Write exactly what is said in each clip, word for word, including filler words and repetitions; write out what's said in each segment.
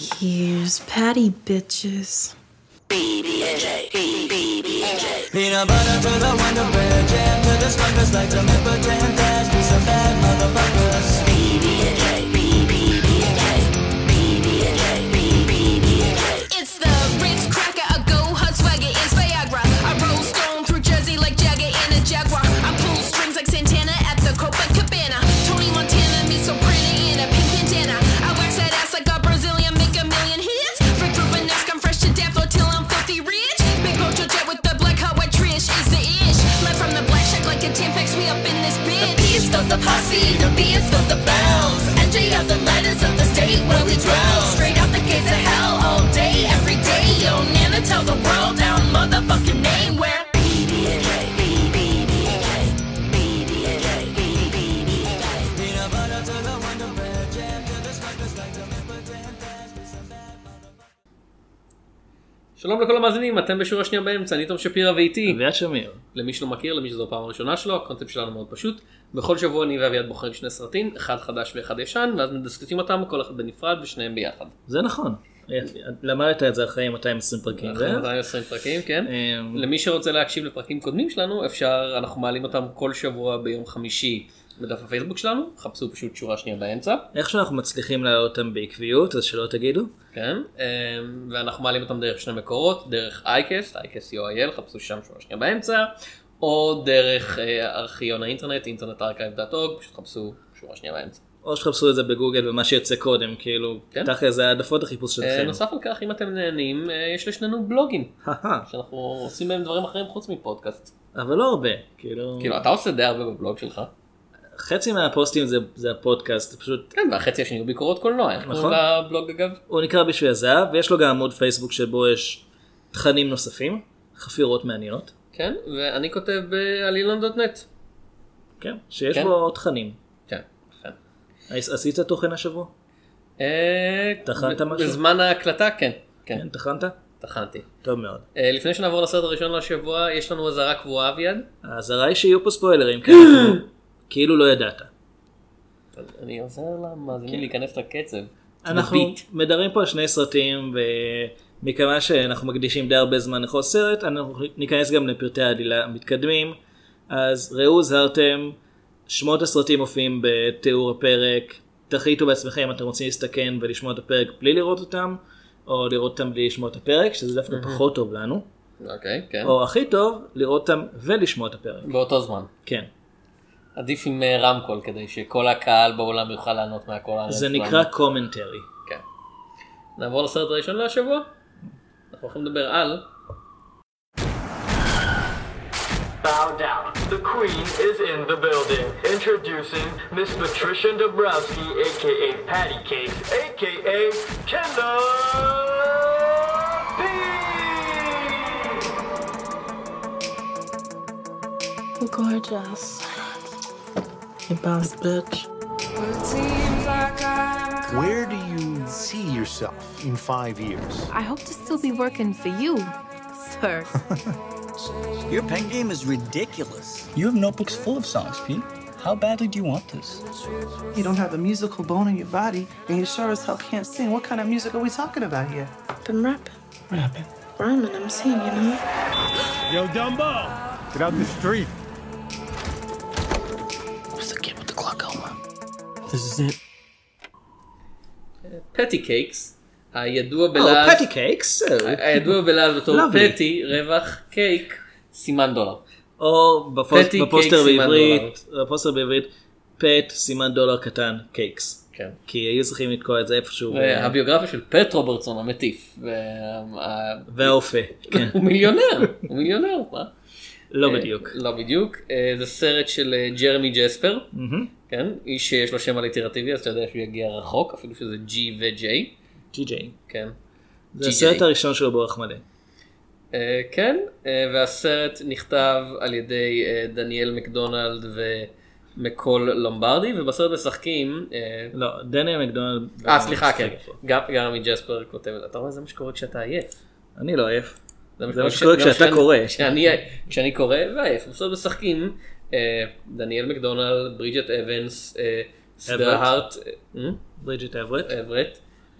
Here's Patty, bitches. B B and J, B B and J. Peanut butter to the Wonder Bread, jam to the smokers like the pretend dash. Be some bad motherfuckers. B B and J, B B and J, B B and J, B B and J. It's the Ritz cracker, a go hot swagger, it's Viagra. I roll stone through Jersey like Jagger in a Jaguar. I pull strings like Santana at the Copacabana. Tony Montana, me so pretty in a pink bandana. I wax that ass like a Brazilian, make a million hits. Rick Rubenesque, I'm fresh to death till I'm filthy rich. Big Mojo Jet with the black hot white trish is the ish. Left from the black shack like a Tampax, we up in this bitch. The B is for the posse, the B is for the bells. N J are the letters of the state where we dwell. Straight out the gates of hell, all day, every day. Yo, Nana, tell the world our motherfucking name. Where B B and J, B B and J, B B and J, B B and J. Peanut butter to the Wonder Bread, jam to the smokers like the pretend dash. Be some bad motherfuckers. שלום לכל המאזינים, אתם בשורה שנייה באמצע, אני תום שפירא ואיתי. אביעד שמיר. למי שלא מכיר, למי שזו הפעם הראשונה שלו, הקונספט שלנו מאוד פשוט. בכל שבוע אני ואביעד בוחרים שני סרטים, אחד חדש ואחד ישן, ואז מדסקטים אותם, כל אחד בנפרד ושניהם ביחד. זה נכון. למדת את זה אחרי מאתיים ועשרים פרקים. אחרי מאתיים ועשרים פרקים, כן. למי שרוצה להקשיב לפרקים קודמים שלנו, אפשר, אנחנו מעלים אותם כל שבוע ביום חמישי בדף הפייסבוק שלנו, חפשו פשוט שורה שנייה באמצע. איך שאנחנו מצליחים להעלות אותם בעקביות, אז שלא תגידו. כן, ואנחנו מעלים אותם דרך שני מקורות, דרך אייקסט, אייקסט סי או איי אל, חפשו שם שורה שנייה באמצע, או דרך ארכיון האינטרנט, אינטרנט ארכייב דוט אורג, פשוט חפשו שורה שנייה באמצע. או שחפשו את זה בגוגל ומה שיוצא קודם, כאילו, תחת איזה העדפות החיפוש שלכם. נוסף על כך, אם אתם נהנים, יש לשנינו בלוגים, שאנחנו עושים בהם דברים אחרים חוץ מפודקאסט. אבל לא הרבה, כאילו... כאילו, אתה עושה די הרבה בבלוג שלך. חצי מהפוסטים זה, זה הפודקאסט, פשוט... כן, והחצי השני הוא ביקורות קולנוע, איך קוראים לבלוג אגב? הוא נקרא בשביל הזהב, ויש לו גם עמוד פייסבוק שבו יש תכנים נוספים, חפירות מעניינות. כן, ואני כותב בעלילון דוט נט. כן, שיש כן. בו תכנים. כן, כן. עשית תוכן השבוע? תכנת משהו? בזמן ההקלטה, כן. כן, תכנת? תכנתי. טוב מאוד. לפני שנעבור לסרט הראשון לשבוע, יש לנו אזהרה קבועה, אביעד? האזהרה היא שיהיו פה ספוילרים, כן. כאילו לא ידעת. אני עוזר למאזינים להיכנס לקצב. אנחנו מדברים פה על שני סרטים, ומכמה שאנחנו מקדישים די הרבה זמן לכל סרט, אנחנו ניכנס גם לפרטי העלילה המתקדמים. אז ראו, זהרתם, שמות הסרטים מופיעים בתיאור הפרק, תחליטו בעצמכם אם אתם רוצים להסתכן ולשמוע את הפרק בלי לראות אותם, או לראות אותם בלי לשמוע את הפרק, שזה דווקא פחות טוב לנו. אוקיי, כן. או הכי טוב, לראות אותם ולשמוע את הפרק. באותו זמן. כן. עדיף עם רמקול כדי שכל הקהל בעולם יוכל לענות מהכל. זה נקרא קומנטרי. כן. נעבור לסרט הראשון לשבוע. אנחנו הולכים לדבר על... Bow down. The queen is in the building. Introducing Miss Patricia Dabrowski, aka Patty Cakes, aka Kendall P. Gorgeous. You boss bitch. Where do you see yourself in five years? I hope to still be working for you, sir. Your pen game is ridiculous. You have notebooks full of songs, Pete. How badly do you want this? You don't have a musical bone in your body, and you sure as hell can't sing. What kind of music are we talking about here? I'm rapping. Rapping. Rhyming, I'm singing, you know? Yo, Dumbo! Get out the street. Who's the kid with the glaucoma? This is it. פטי קייקס, הידוע בלעז... פטי קייקס? הידוע בלעז בתור פטי, רווח, קייק, סימן דולר. או בפוסטר בעברית, בפוסטר בעברית, פט, סימן דולר קטן, קייקס. כן. כי היו צריכים לתקוע את זה איפשהו. הביוגרפיה של פט רוברטסון המטיף. והאופה. הוא מיליונר, הוא מיליונר. לא בדיוק. לא בדיוק. זה סרט של ג'רמי ג'ספר. כן, איש שיש לו שם אליטרטיבי, אז אתה יודע שהוא יגיע רחוק, אפילו שזה G ו-J. G-J. כן. זה הסרט הראשון שלו באורך מלא. כן, והסרט נכתב על ידי דניאל מקדונלד ומקול לומברדי, ובסרט משחקים... לא, דניאל מקדונלד... אה, סליחה, כן. גם מג'ספר כותב את זה. אתה רואה, זה מה שקורה כשאתה עייף. אני לא עייף. זה מה שקורה כשאתה קורא. כשאני קורא ועייף. בסרט משחקים דניאל מקדונלד, ברידג'ט אבנס, סדרה הארט... ברידג'ט אברט. אברט.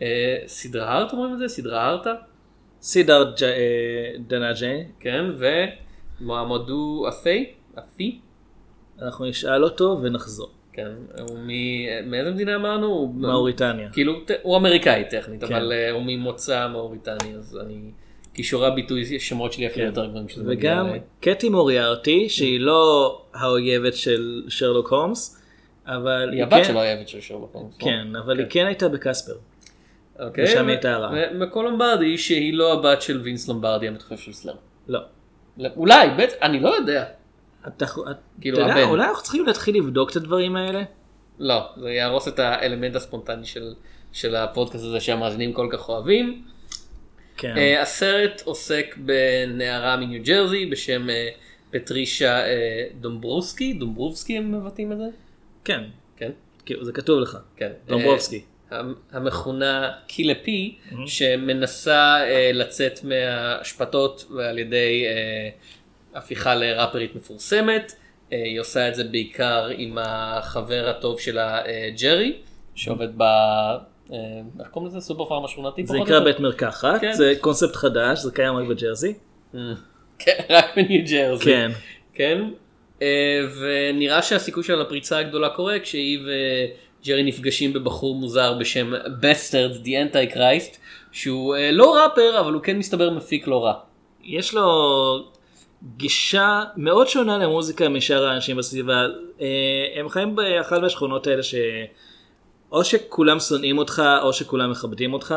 אה, סדרה הארט אומרים את זה? סדרה הארטה? סידר דנאג'ה. כן, ומועמדו אפי? אפי? אנחנו נשאל אותו ונחזור. כן, הוא מ... מאיזה מדינה אמרנו? הוא... מאוריטניה. כאילו, הוא אמריקאי טכנית, כן. אבל uh, הוא ממוצא מאוריטני, אז אני... כישורי הביטוי שמות שלי אפילו יותר גבוהים שזה מגיע וגם אליי. קטי מוריארטי, שהיא לא האויבת של שרלוק הולמס, אבל... היא הבת של האויבת של שרלוק הולמס. כן, אבל היא כן הייתה בקספר. אוקיי. ושם היא הייתה הרעה. מקול לומברדי, שהיא לא הבת של וינס לומברדי, המתופף של סלאר. לא. אולי, בטח, אני לא יודע. אתה כאילו, יודע, הבן. אולי אנחנו צריכים להתחיל לבדוק את הדברים האלה? לא, זה יהרוס את האלמנט הספונטני של, של הפודקאסט הזה שהמאזינים כל כך אוהבים. כן. Uh, הסרט עוסק בנערה מניו ג'רזי בשם uh, פטרישה uh, דומברובסקי, דומברובסקי הם מבטאים את זה? כן. כן. כאילו, זה כתוב לך. כן. דומברובסקי. Uh, המכונה קילה פי, mm-hmm. שמנסה uh, לצאת מהשפטות ועל ידי uh, הפיכה לראפרית מפורסמת. היא עושה את זה בעיקר עם החבר הטוב שלה ג'רי, שעובד ב... איך קוראים לזה? סופר פארם השכונתי? זה נקרא בית מרקחת, זה קונספט חדש, זה קיים רק בג'רזי. כן, רק בניו ג'רזי. כן. כן, ונראה שהסיכוי של הפריצה הגדולה קורה כשהיא וג'רי נפגשים בבחור מוזר בשם בסטרד, The Antichrist, שהוא לא ראפר, אבל הוא כן מסתבר מפיק לא רע. יש לו... גישה מאוד שונה למוזיקה משאר האנשים בסביבה. הם חיים באחת מהשכונות האלה שאו שכולם שונאים אותך או שכולם מכבדים אותך,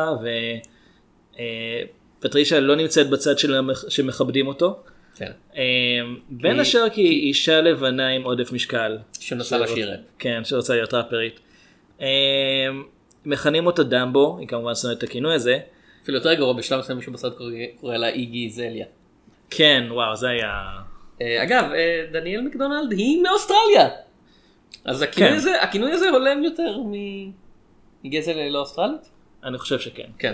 ופטרישה לא נמצאת בצד שמכבדים אותו. כן. בין השאר כי היא אישה לבנה עם עודף משקל. שנסה לשיר. כן, שרוצה להיות ראפרית. מכנים אותה דמבו, היא כמובן שונאת את הכינוי הזה. אפילו יותר גרוע, בשלב מסוים מישהו בצד קורא לה איגי זליה. כן, וואו, זה היה... אגב, דניאל מקדונלד היא מאוסטרליה. אז הכינוי הזה הולם יותר מגזל לא אוסטרלית? אני חושב שכן. כן.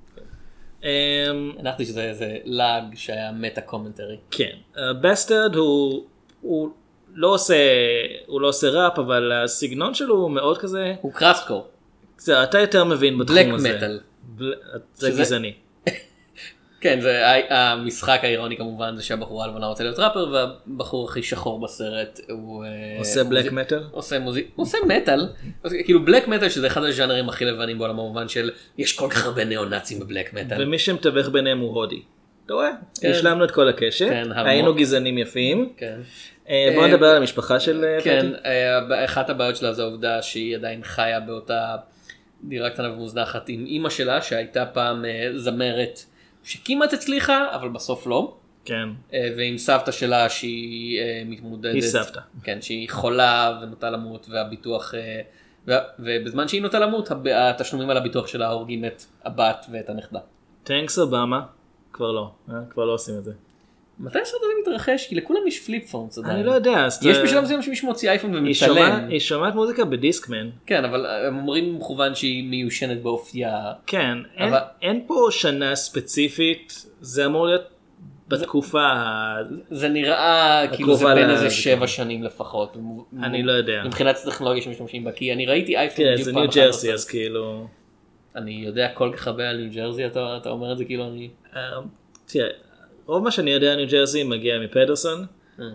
הנחתי שזה איזה לאג שהיה מטה קומנטרי. כן. בסטרד הוא לא עושה ראפ, אבל הסגנון שלו הוא מאוד כזה... הוא קראסקור. אתה יותר מבין בתחום הזה. בלק מטל. זה גזעני. כן, זה המשחק האירוני כמובן, זה שהבחורה הלבנה רוצה להיות ראפר, והבחור הכי שחור בסרט הוא... עושה בלק מטל? עושה מוזיק, עושה מטל, כאילו בלק מטל שזה אחד הז'אנרים הכי לבנים בעולם, במובן של יש כל כך הרבה ניאו-נאצים בבלק מטל. ומי שמתווך ביניהם הוא הודי. אתה רואה? השלמנו את כל הקשת, היינו גזענים יפים. בואו נדבר על המשפחה של פטי. כן, אחת הבעיות שלה זה העובדה שהיא עדיין חיה באותה דירה קטנה ומוזנחת עם אמא שלה, שהייתה פעם זמרת שכמעט הצליחה, אבל בסוף לא. כן. ועם סבתא שלה שהיא מתמודדת. היא סבתא. כן, שהיא חולה ונוטה למות, והביטוח, ובזמן שהיא נוטה למות, התשלומים על הביטוח שלה הורגים את הבת ואת הנכדה. טנקס אובמה, כבר לא, כבר לא עושים את זה. מתי הסרט הזה מתרחש? כי לכולם יש פליפ פונס עדיין. אני לא יודע. יש בשלב מסוים שמישהו מוציא אייפון ומצלם. היא שומעת מוזיקה בדיסקמן. כן, אבל הם אומרים מכוון שהיא מיושנת באופייה. כן, אין פה שנה ספציפית, זה אמור להיות בתקופה... זה נראה כאילו זה בין איזה שבע שנים לפחות. אני לא יודע. מבחינת הטכנולוגיה שמשתמשים בה, כי אני ראיתי אייפון בדיוק פעם אחת. זה ניו ג'רסי, אז כאילו... אני יודע כל כך הרבה על ניו ג'רסי, אתה אומר את זה כאילו אני... תראה, רוב מה שאני יודע על ניו ג'רסי מגיע מפטרסון,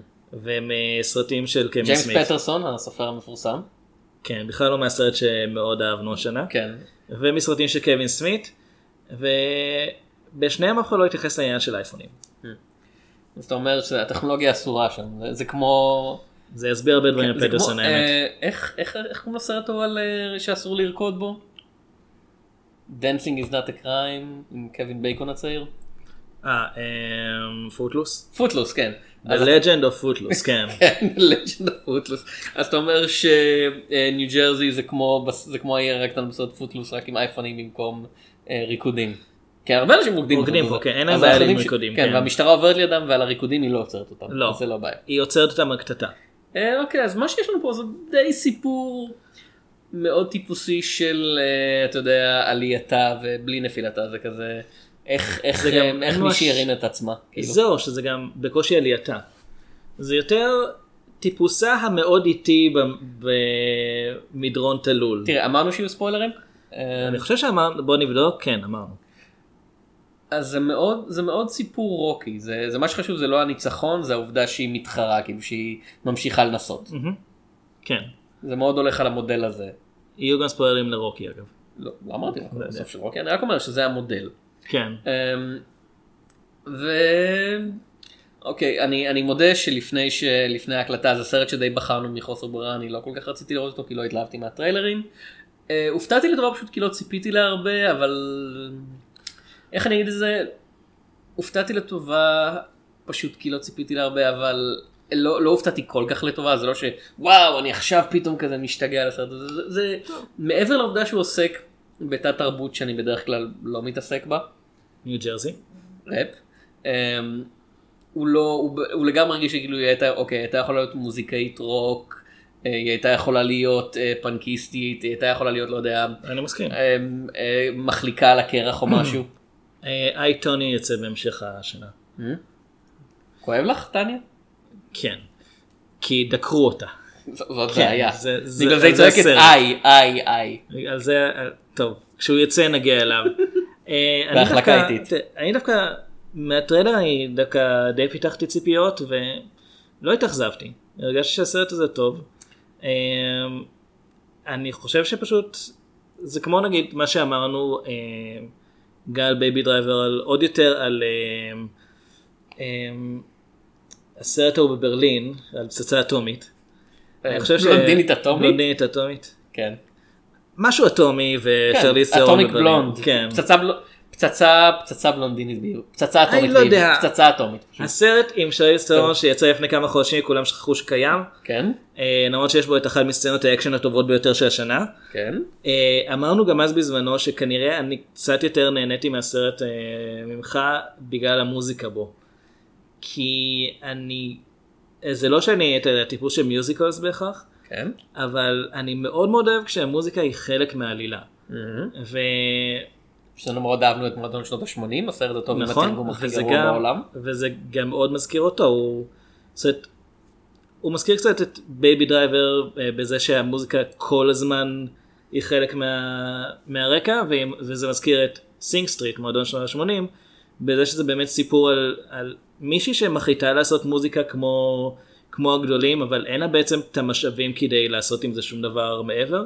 ומסרטים של קווין סמית. ג'יימס פטרסון, הסופר המפורסם. כן, בכלל לא מהסרט שמאוד אהבנו השנה. כן. ומסרטים של קווין סמית, ובשניהם אף אחד לא התייחס לעניין של אייפונים. אז אתה אומר שהטכנולוגיה אסורה שם, זה כמו... זה יסביר הרבה דברים על פטרסון האמת. איך קוראים לסרט הוא על שאסור לרקוד בו? Dancing is not a crime, עם קווין בייקון הצעיר. אה, פוטלוס? פוטלוס, כן. The Legend of Footloose, כן. כן, The Legend of Footloose. אז אתה אומר שניו ג'רזי זה כמו העיר הקטן בסרט פוטלוס, רק עם אייפונים במקום ריקודים. כן, הרבה אנשים רוקדים. רוקדים פה, כן, אין להם בעיה עם ריקודים. כן, והמשטרה עוברת לידם ועל הריקודים היא לא עוצרת אותם. לא, זה לא בעיה. היא עוצרת אותם על קטטה. אוקיי, אז מה שיש לנו פה זה די סיפור מאוד טיפוסי של, אתה יודע, עלייתה ובלי נפילתה, זה כזה... איך, איך, גם, איך מישהי הרים את עצמה. כאילו. זהו, שזה גם בקושי עלייתה. זה יותר טיפוסה המאוד איטי במדרון תלול. תראה, אמרנו שיהיו ספוילרים? אני חושב שאמרנו, בוא נבדוק, כן, אמרנו. אז זה מאוד, זה מאוד סיפור רוקי, זה, זה מה שחשוב, זה לא הניצחון, זה העובדה שהיא מתחרה, כאילו שהיא ממשיכה לנסות. כן. זה מאוד הולך על המודל הזה. יהיו גם ספוילרים לרוקי אגב. לא, לא אמרתי רק בסוף של רוקי, אני רק אומר שזה המודל. כן. ו... אוקיי, אני, אני מודה שלפני ש... לפני ההקלטה, זה סרט שדי בחרנו מחוסר ברירה, אני לא כל כך רציתי לראות אותו, כי לא התלהבתי מהטריילרים. הופתעתי לטובה פשוט כי לא ציפיתי להרבה, אבל... איך אני אגיד את זה? הופתעתי לטובה פשוט כי לא ציפיתי להרבה, אבל לא, לא הופתעתי כל כך לטובה, זה לא שוואו, אני עכשיו פתאום כזה משתגע על הסרט הזה. זה, זה מעבר לעובדה שהוא עוסק בתת תרבות שאני בדרך כלל לא מתעסק בה. ניו ג'רזי. ראפ. Um, הוא לא, הוא, הוא לגמרי רגיש שכאילו היא הייתה, אוקיי, הייתה יכולה להיות מוזיקאית רוק, היא הייתה יכולה להיות uh, פנקיסטית, היא הייתה יכולה להיות, לא יודע, אני מסכים. Uh, uh, מחליקה על הקרח או משהו. איי טוני יוצא בהמשך השנה. כואב לך, טניה? כן. כי דקרו אותה. זאת בעיה. זה- בגלל זה- זה היא זה צועקת הסרט. איי, איי, איי. על זה, טוב, כשהוא יצא נגיע אליו. אה, אני בהחלקה דווקא- איטית. ת- אני דווקא, מהטריילר אני דווקא די פיתחתי ציפיות ולא התאכזבתי. הרגשתי שהסרט הזה טוב. אה, אני חושב שפשוט, זה כמו נגיד מה שאמרנו, אה, גל בייבי דרייבר, על עוד יותר על אה, אה, הסרט ההוא בברלין, על פצצה אטומית. אני חושב ש- בלונדינית אטומית? בלונדינית אטומית. כן. משהו אטומי ושרליס תרון אטומיק בברלין. בלונד. כן. פצצה בל- פצצה, פצצה בלונדינית בעיר. פצצה אטומית אני לא בעיר. יודע. פצצה אטומית. הסרט עם שרליס תרון טוב. שיצא לפני כמה חודשים, כולם שכחו שקיים. כן. אה, למרות שיש בו את אחת מסצנות האקשן הטובות ביותר של השנה. כן. אה, אמרנו גם אז בזמנו שכנראה אני קצת יותר נהניתי מהסרט אה, ממך בגלל המוזיקה בו. כי אני, אה, זה לא שאני את הטיפוס של מיוזיקלס בהכרח, כן. אבל אני מאוד מאוד אוהב כשהמוזיקה היא חלק מהעלילה. ו... שנו מאוד אהבנו את מועדון שנות ה-שמונים, הסרט הטוב עם נכון, התרגום הכי וזה גרוע גם, בעולם. וזה גם מאוד מזכיר אותו, הוא, זאת, הוא מזכיר קצת את בייבי דרייבר אה, בזה שהמוזיקה כל הזמן היא חלק מה, מהרקע, ו- וזה מזכיר את סינג סטריט, מועדון שנות ה-שמונים, בזה שזה באמת סיפור על, על מישהי שמחליטה לעשות מוזיקה כמו, כמו הגדולים, אבל אין לה בעצם את המשאבים כדי לעשות עם זה שום דבר מעבר.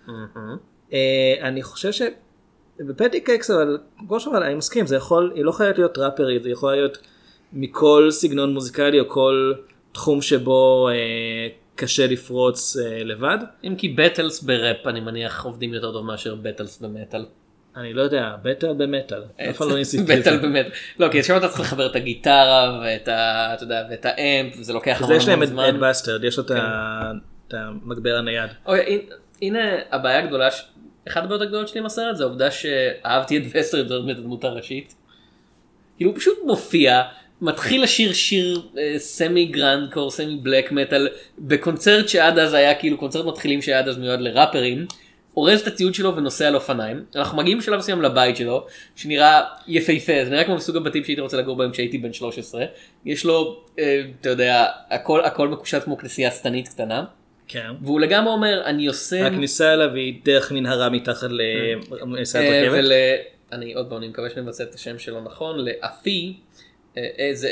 אה, אני חושב ש... בפטי קייקס, אבל כמו שאומר, אני מסכים, זה יכול, היא לא חייבת להיות ראפרית, זה יכול להיות מכל סגנון מוזיקלי או כל תחום שבו אה, קשה לפרוץ אה, לבד. אם כי בטלס בראפ אני מניח עובדים יותר טוב מאשר בטלס במטל. אני לא יודע, בטל במטל, אף פעם לא ניסיתי את בטל זה. במטל. לא, כי שם אתה צריך לחבר את הגיטרה ואת ה... אתה יודע, ואת האמפ, וזה לוקח זה המון יש להם המון את זמן. אד בסטרד, יש לו את ה- את המגבר הנייד. אוקיי, הנה הבעיה הגדולה, ש- אחת הבעיות הגדולות שלי עם הסרט זה העובדה שאהבתי את וסטר יותר את הדמות הראשית. כאילו הוא פשוט מופיע, מתחיל לשיר שיר אה, סמי גרנד קור, סמי בלק מטל, בקונצרט שעד אז היה כאילו קונצרט מתחילים שעד אז מיועד לראפרים, אורז את הציוד שלו ונוסע על אופניים. אנחנו מגיעים בשלב מסוים לבית שלו, שנראה יפהפה, זה נראה כמו מסוג הבתים שהייתי רוצה לגור בהם כשהייתי בן שלוש עשרה. יש לו, אה, אתה יודע, הכל, הכל מקושט כמו כנסייה שטנית קטנה. כן. והוא לגמרי אומר, אני עושה... הכניסה אליו היא דרך מנהרה מתחת למסעת אה, רכבת. ול... אני עוד פעם, אני מקווה שאני מבצע את השם שלו נכון, לאפי, אה, זה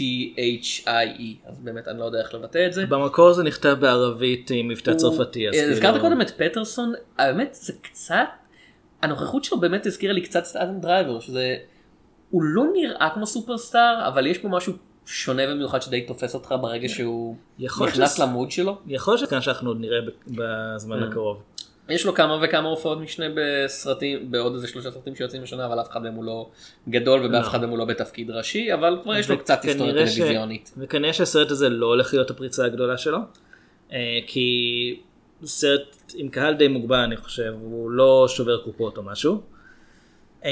A-T-H-I-E, אז באמת אני לא יודע איך לבטא את זה. במקור זה נכתב בערבית עם מבטא הוא- צרפתי. אז אה, כאילו- הזכרת קודם את פטרסון, האמת זה קצת, הנוכחות שלו באמת הזכירה לי קצת את אדם דרייבר, שזה, הוא לא נראה כמו סופרסטאר, אבל יש פה משהו שונה ומיוחד שדי תופס אותך ברגע שהוא יכול נכנס ש- למוד שלו. יכול להיות שכאן שאנחנו עוד נראה ב- בזמן הקרוב. יש לו כמה וכמה הופעות משנה בסרטים, בעוד איזה שלושה סרטים שיוצאים בשנה, אבל אף אחד מהם הוא לא גדול ובאף לא. אחד מהם הוא לא בתפקיד ראשי, אבל כבר יש לו קצת היסטוריה וכנראה ש- טלוויזיונית. וכנראה שהסרט הזה לא הולך להיות הפריצה הגדולה שלו, אה, כי סרט עם קהל די מוגבל אני חושב, הוא לא שובר קופות או משהו. אה,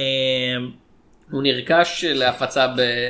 הוא נרכש להפצה ב-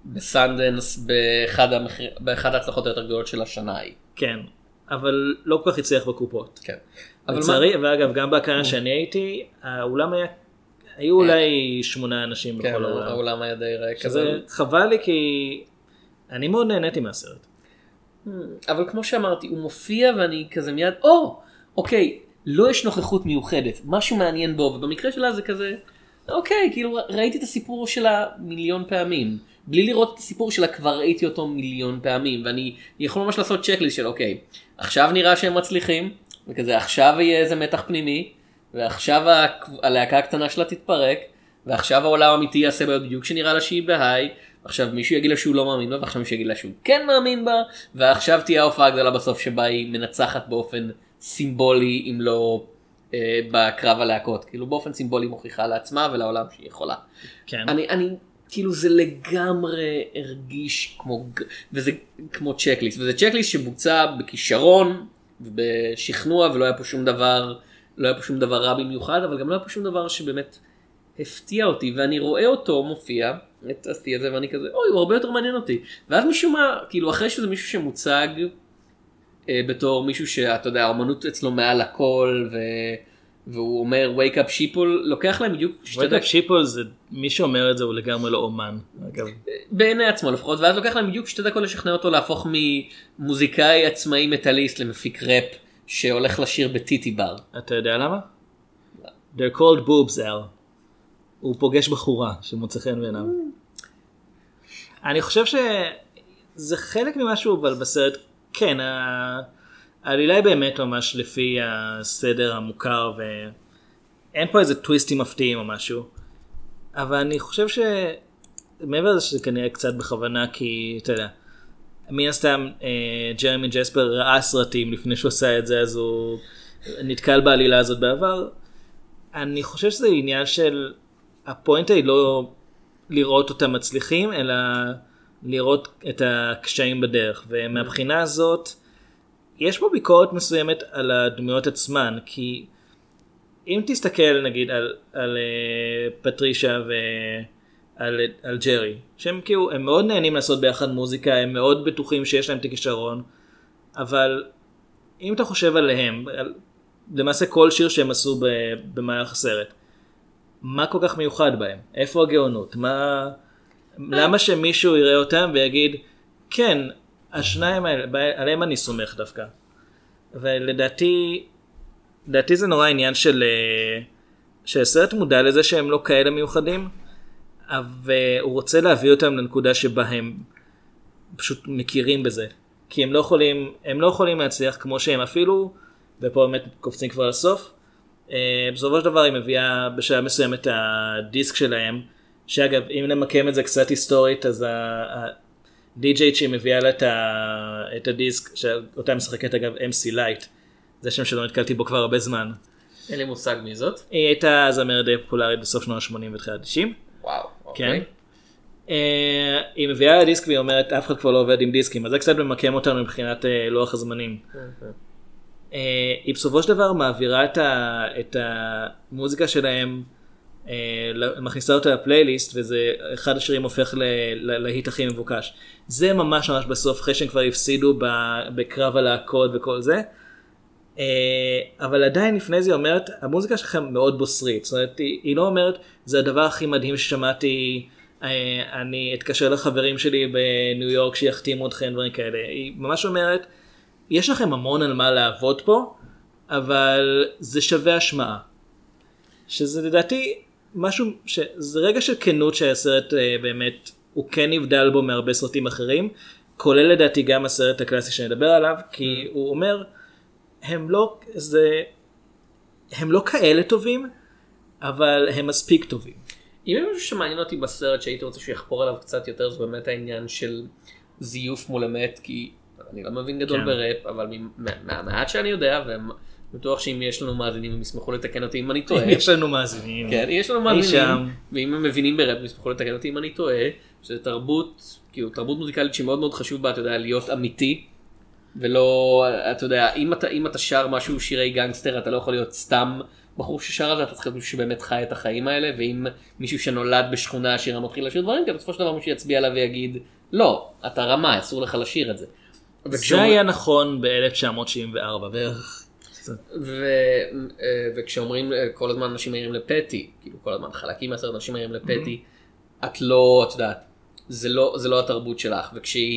בסנדנס באחד המחיר- באחד ההצלחות היותר גדולות של השנה ההיא. כן, אבל לא כל כך הצליח בקופות. כן. אבל לצערי, ואגב גם בהקרנה שאני הייתי, האולם היה, היו אולי שמונה אנשים כן, בכל האולם. האולם היה די ריק. שזה אבל- חבל לי כי אני מאוד נהניתי מהסרט. אבל כמו שאמרתי, הוא מופיע ואני כזה מיד, או, אוקיי, לא יש נוכחות מיוחדת, משהו מעניין בו, ובמקרה שלה זה כזה, אוקיי, כאילו ראיתי את הסיפור שלה מיליון פעמים, בלי לראות את הסיפור שלה כבר ראיתי אותו מיליון פעמים, ואני יכול ממש לעשות צ'קליסט של אוקיי, עכשיו נראה שהם מצליחים, וכזה עכשיו יהיה איזה מתח פנימי, ועכשיו הלהקה הקטנה שלה תתפרק, ועכשיו העולם האמיתי יעשה בה בדיוק שנראה לה שהיא בהיי, עכשיו מישהו יגיד לה שהוא לא מאמין בה, ועכשיו מישהו יגיד לה שהוא כן מאמין בה, ועכשיו תהיה ההופעה הגדולה בסוף שבה היא מנצחת באופן סימבולי, אם לא אה, בקרב הלהקות, כאילו באופן סימבולי מוכיחה לעצמה ולעולם שהיא יכולה. כן. אני, אני, כאילו זה לגמרי הרגיש כמו, וזה כמו צ'קליסט, וזה צ'קליסט שבוצע בכישרון, ובשכנוע, ולא היה פה שום דבר, לא היה פה שום דבר רע במיוחד, אבל גם לא היה פה שום דבר שבאמת הפתיע אותי, ואני רואה אותו מופיע, את השיא הזה, ואני כזה, אוי, הוא הרבה יותר מעניין אותי. ואז משום מה, כאילו אחרי שזה מישהו שמוצג, אה, בתור מישהו שאתה יודע, האמנות אצלו מעל הכל, ו... והוא אומר, wake up sheeple, לוקח להם בדיוק... wake up sheeple זה, מי שאומר את זה הוא לגמרי לא אומן, אגב. בעיני עצמו לפחות, ואז לוקח להם בדיוק שתי דקות לשכנע אותו להפוך ממוזיקאי עצמאי מטליסט למפיק ראפ, שהולך לשיר בטיטי בר. אתה יודע למה? They're called boobs, Al. הוא פוגש בחורה שמוצא חן בעיניו. אני חושב שזה חלק ממשהו, אבל בסרט, כן, העלילה היא באמת ממש לפי הסדר המוכר, ואין פה איזה טוויסטים מפתיעים או משהו. אבל אני חושב שמעבר לזה שזה כנראה קצת בכוונה, כי אתה יודע, מן הסתם ג'רמי ג'ספר ראה סרטים לפני שהוא עושה את זה, אז הוא נתקל בעלילה הזאת בעבר. אני חושב שזה עניין של, הפוינט היא לא לראות אותם מצליחים, אלא לראות את הקשיים בדרך. ומהבחינה הזאת, יש פה ביקורת מסוימת על הדמויות עצמן, כי אם תסתכל נגיד על, על uh, פטרישה ועל על ג'רי, שהם כאילו, הם מאוד נהנים לעשות ביחד מוזיקה, הם מאוד בטוחים שיש להם את הכישרון, אבל אם אתה חושב עליהם, על, למעשה כל שיר שהם עשו במהלך הסרט, מה כל כך מיוחד בהם? איפה הגאונות? מה... למה שמישהו יראה אותם ויגיד, כן, השניים האלה, עליהם אני סומך דווקא. ולדעתי, לדעתי זה נורא עניין של, שהסרט מודע לזה שהם לא כאלה מיוחדים, והוא רוצה להביא אותם לנקודה שבה הם פשוט מכירים בזה. כי הם לא יכולים, הם לא יכולים להצליח כמו שהם אפילו, ופה באמת קופצים כבר לסוף. בסופו של דבר היא מביאה בשלב מסוים את הדיסק שלהם, שאגב, אם נמקם את זה קצת היסטורית, אז הדי-ג'יי שהיא מביאה לה את הדיסק, שאותה משחקת אגב אם סי Light, זה שם שלא נתקלתי בו כבר הרבה זמן. אין לי מושג מי זאת. היא הייתה זמרת די פופולרית בסוף שנות ה-שמונים ותחילת ה-תשעים. וואו, אוקיי. כן. היא מביאה לה דיסק והיא אומרת, אף אחד כבר לא עובד עם דיסקים, אז זה קצת ממקם אותנו מבחינת לוח הזמנים. היא בסופו של דבר מעבירה את המוזיקה שלהם, מכניסה אותה לפלייליסט, וזה אחד השירים הופך להיט הכי מבוקש. זה ממש ממש בסוף, אחרי שהם כבר הפסידו בקרב הלהקות וכל זה. אבל עדיין לפני זה היא אומרת, המוזיקה שלכם מאוד בוסרית. זאת אומרת, היא לא אומרת, זה הדבר הכי מדהים ששמעתי, אני אתקשר לחברים שלי בניו יורק שיחתימו אתכם דברים כאלה. היא ממש אומרת, יש לכם המון על מה לעבוד פה, אבל זה שווה השמעה. שזה לדעתי משהו, זה רגע של כנות שהסרט באמת, הוא כן נבדל בו מהרבה סרטים אחרים, כולל לדעתי גם הסרט הקלאסי שנדבר עליו, כי הוא אומר, הם לא, זה, הם לא כאלה טובים, אבל הם מספיק טובים. אם יש משהו שמעניין אותי בסרט שהייתי רוצה שיחפור עליו קצת יותר, זה באמת העניין של זיוף מול אמת, כי אני לא מבין גדול בראפ, אבל מהמעט שאני יודע, ובטוח שאם יש לנו מאזינים הם ישמחו לתקן אותי אם אני טועה. אם יש לנו מאזינים. כן, יש לנו מאזינים, ואם הם מבינים בראפ הם ישמחו לתקן אותי אם אני טועה, שזה תרבות, כאילו תרבות מוזיקלית שהיא מאוד מאוד חשוב בה, אתה יודע, להיות אמיתי, ולא, אתה יודע, אם אתה, אם אתה שר משהו שירי גנגסטר, אתה לא יכול להיות סתם בחור ששר על זה, אתה צריך להיות מישהו שבאמת חי את החיים האלה, ואם מישהו שנולד בשכונה עשירה מתחיל לשיר דברים, כי בסופו של דבר מישהו יצביע עליו ויגיד, לא, אתה רמה, אסור לך לשיר את זה. זה היה נכון ב-אלף תשע מאות שבעים וארבע בערך. וכשאומרים כל הזמן אנשים מעירים לפטי, כאילו כל הזמן חלקים מהסרט אנשים מעירים לפטי, את לא, את יודעת, זה לא התרבות שלך, וכשהיא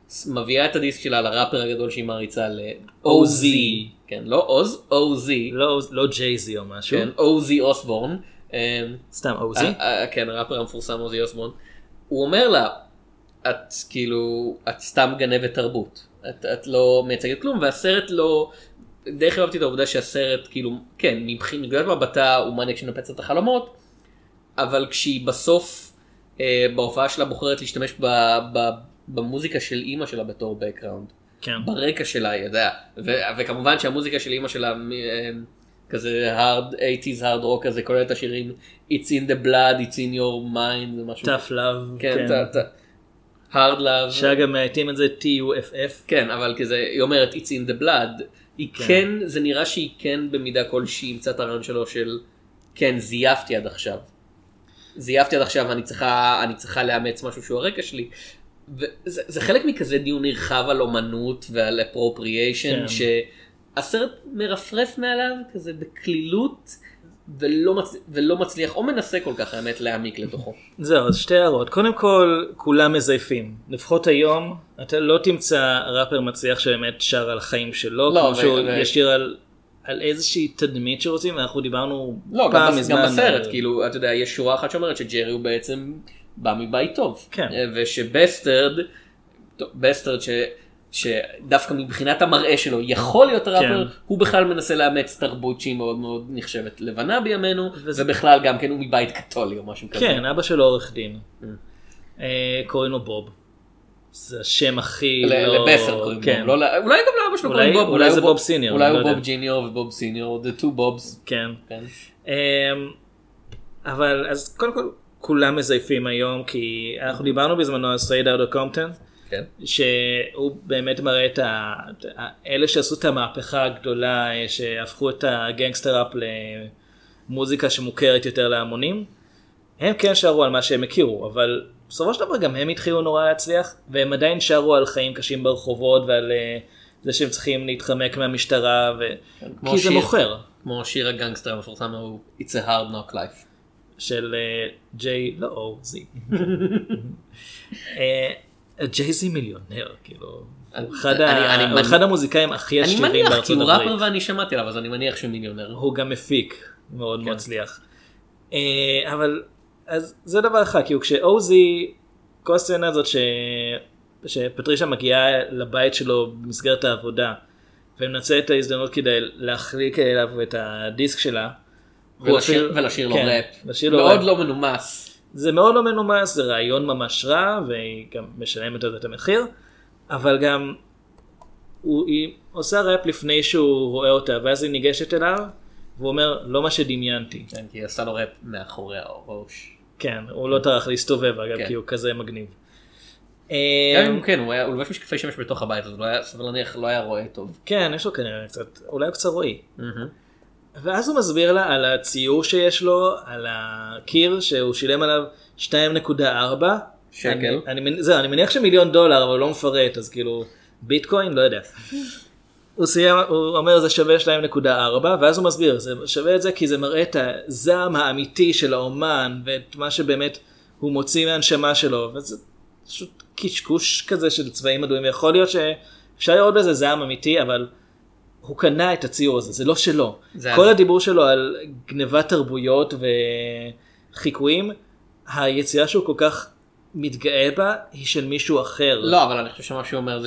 מביאה את הדיסק שלה לראפר הגדול שהיא מעריצה ל-או זי, כן, לא עוז, או זי, לא ג'יי-זי או משהו, כן, או זי אוסבורן, סתם או זי, כן, הראפר המפורסם או זי אוסבורן, הוא אומר לה, את כאילו, את סתם גנבת תרבות, את, את לא מייצגת כלום, והסרט לא, די חייבתי את העובדה שהסרט כאילו, כן, מבחינת מבטה הוא מניאק שנפץ את החלומות, אבל כשהיא בסוף, אה, בהופעה שלה בוחרת להשתמש ב, ב, במוזיקה של אימא שלה בתור בקראונד, כן. ברקע שלה, היא יודע, ו, וכמובן שהמוזיקה של אימא שלה, אה, כזה hard, eighties hard rock כזה, כולל את השירים It's in the blood, It's in your mind, זה משהו. tough love. כן, כן. ת, ת, hard love. שאגב מעטים את זה טי יו אף אף. כן, אבל כזה, היא אומרת It's in the blood, היא כן. כן, זה נראה שהיא כן במידה כלשהי ימצא את הרעיון שלו של, כן, זייפתי עד עכשיו. זייפתי עד עכשיו, אני צריכה, אני צריכה לאמץ משהו שהוא הרקע שלי. וזה, זה חלק מכזה דיון נרחב על אומנות ועל appropriation, כן. שהסרט מרפרף מעליו כזה בכלילות, ולא, מצ... ולא מצליח, או מנסה כל כך האמת להעמיק לתוכו. זהו, אז שתי הערות. קודם כל, כולם מזייפים. לפחות היום, אתה לא תמצא ראפר מצליח שבאמת שר על חיים שלו, לא, כמו ו... שהוא ו... ישיר על... על איזושהי תדמית שרוצים, אנחנו דיברנו לא, פעם גם מזמן. גם בסרט, כאילו, אתה יודע, יש שורה אחת שאומרת שג'רי הוא בעצם בא מבית טוב. כן. ושבסטרד, בסטרד ש... שדווקא מבחינת המראה שלו יכול להיות ראפר, כן. הוא בכלל מנסה לאמץ תרבות שהיא מאוד מאוד נחשבת לבנה בימינו, וזה... ובכלל גם כן הוא מבית קתולי או משהו כזה. כן, אבא שלו עורך דין. Mm. קוראים לו בוב. זה השם הכי לא... לבסטרד קוראים כן. בוב. לא... אולי גם לאבא שלו קוראים בוב. אולי זה בוב סיניור. אולי הוא בוב ג'יניור ובוב סיניור, the two bobs. כן. כן. אבל אז קודם כל כולם מזייפים היום, כי אנחנו דיברנו בזמנו על סטרייט אאוטה קומפטון. כן. שהוא באמת מראה את ה... אלה שעשו את המהפכה הגדולה, שהפכו את הגנגסטר אפ למוזיקה שמוכרת יותר להמונים, הם כן שרו על מה שהם הכירו, אבל בסופו של דבר גם הם התחילו נורא להצליח, והם עדיין שרו על חיים קשים ברחובות, ועל זה שהם צריכים להתחמק מהמשטרה, ו... כי זה מוכר. כמו שיר הגנגסטר המפורסם הוא It's a hard knock life. של ג'יי, לא או, זי. ג'יי-זי מיליונר, כאילו, הוא אחד המוזיקאים הכי עשירים בארצות הברית. אני מניח, כי הוא ראפר ואני שמעתי עליו, אז אני מניח שהוא מיליונר. הוא גם מפיק, מאוד מצליח. אבל, אז זה דבר אחד, כאילו כשאוזי, כל הסצנה הזאת שפטרישה מגיעה לבית שלו במסגרת העבודה, ומנצל את ההזדמנות כדי להחליק אליו את הדיסק שלה, ולשיר לו ראפ, מאוד לא מנומס. זה מאוד לא מנומס, זה רעיון ממש רע, והיא גם משלמת את המחיר, אבל גם הוא, היא עושה ראפ לפני שהוא רואה אותה, ואז היא ניגשת אליו, והוא אומר, לא מה שדמיינתי. כן, כי היא עושה לו ראפ מאחורי הראש. כן, הוא לא טרח להסתובב, אגב, כן. כי הוא כזה מגניב. גם אם כן, הוא, הוא לבש משקפי שמש בתוך הבית, אז הוא לא היה, סבל להניח, לא היה רואה טוב. כן, יש לו כנראה קצת, אולי הוא קצת רואי. Mm-hmm. ואז הוא מסביר לה על הציור שיש לו, על הקיר שהוא שילם עליו שתיים נקודה ארבע שקל. אני, אני, זה, אני מניח שמיליון דולר, אבל לא מפרט, אז כאילו ביטקוין, לא יודע. הוא, סיים, הוא אומר זה שווה שתיים נקודה ארבע, ואז הוא מסביר, זה שווה את זה כי זה מראה את הזעם האמיתי של האומן, ואת מה שבאמת הוא מוציא מהנשמה שלו, וזה פשוט קשקוש כזה של צבעים אדומים, יכול להיות שאפשר לראות בזה זעם אמיתי, אבל הוא קנה את הציור הזה, זה לא שלו. זה כל אז... הדיבור שלו על גנבת תרבויות וחיקויים, היצירה שהוא כל כך מתגאה בה, היא של מישהו אחר. לא, אבל אני חושב שמה שהוא אומר זה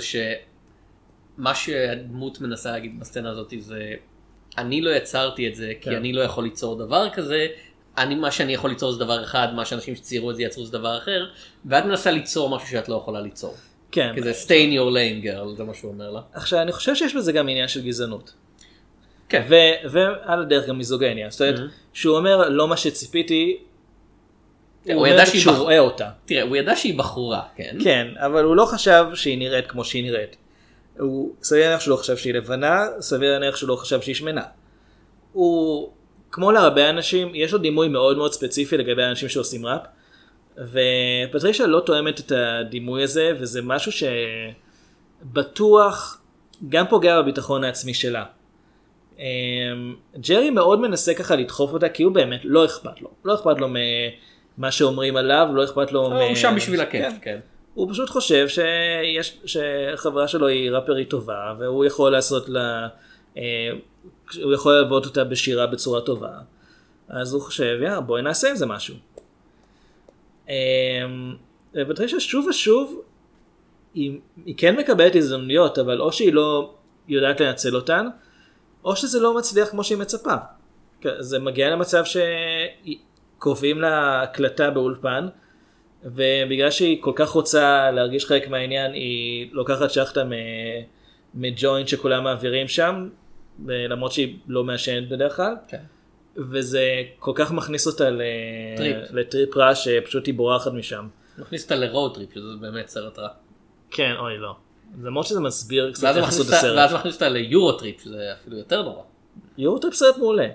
שמה שהדמות מנסה להגיד בסצנה הזאת זה, אני לא יצרתי את זה, כי כן. אני לא יכול ליצור דבר כזה, אני, מה שאני יכול ליצור זה דבר אחד, מה שאנשים שציירו את זה יצרו זה דבר אחר, ואת מנסה ליצור משהו שאת לא יכולה ליצור. כן. כי זה stay in your lane girl, זה מה שהוא אומר לה. עכשיו, אני חושב שיש בזה גם עניין של גזענות. כן. ו- ועל הדרך גם מיזוגניה. זאת אומרת, שהוא אומר, לא מה שציפיתי, הוא אומר שהוא רואה אותה. תראה, הוא ידע שהיא בחורה, כן? כן, אבל הוא לא חשב שהיא נראית כמו שהיא נראית. הוא סביר להניח שהוא לא חשב שהיא לבנה, סביר להניח שהוא לא חשב שהיא שמנה. הוא, כמו להרבה אנשים, יש לו דימוי מאוד מאוד ספציפי לגבי האנשים שעושים ראפ, ופטרישה לא תואמת את הדימוי הזה, וזה משהו שבטוח גם פוגע בביטחון העצמי שלה. ג'רי מאוד מנסה ככה לדחוף אותה, כי הוא באמת לא אכפת לו. לא אכפת לו ממה שאומרים עליו, לא אכפת לו... הוא שם בשביל הכיף, כן. הוא פשוט חושב שיש, שחברה שלו היא ראפרית טובה, והוא יכול לעשות לה, הוא יכול לעבוד אותה בשירה בצורה טובה. אז הוא חושב, יא, בואי נעשה עם זה משהו. ופטרישה שוב ושוב, היא, היא כן מקבלת הזדמנויות, אבל או שהיא לא יודעת לנצל אותן, או שזה לא מצליח כמו שהיא מצפה. זה מגיע למצב שקובעים לה הקלטה באולפן, ובגלל שהיא כל כך רוצה להרגיש חלק מהעניין, היא לוקחת שחטה מג'וינט שכולם מעבירים שם, למרות שהיא לא מעשנת בדרך כלל. כן. וזה כל כך מכניס אותה לטריפ רע שפשוט היא בורחת משם. מכניס אותה לרוד טריפ, שזה באמת סרט רע. כן, אוי לא. למרות שזה מסביר קצת איך לעשות הסרט. ואז מכניס אותה ליורו טריפ, שזה אפילו יותר נורא. יורו טריפ סרט מעולה.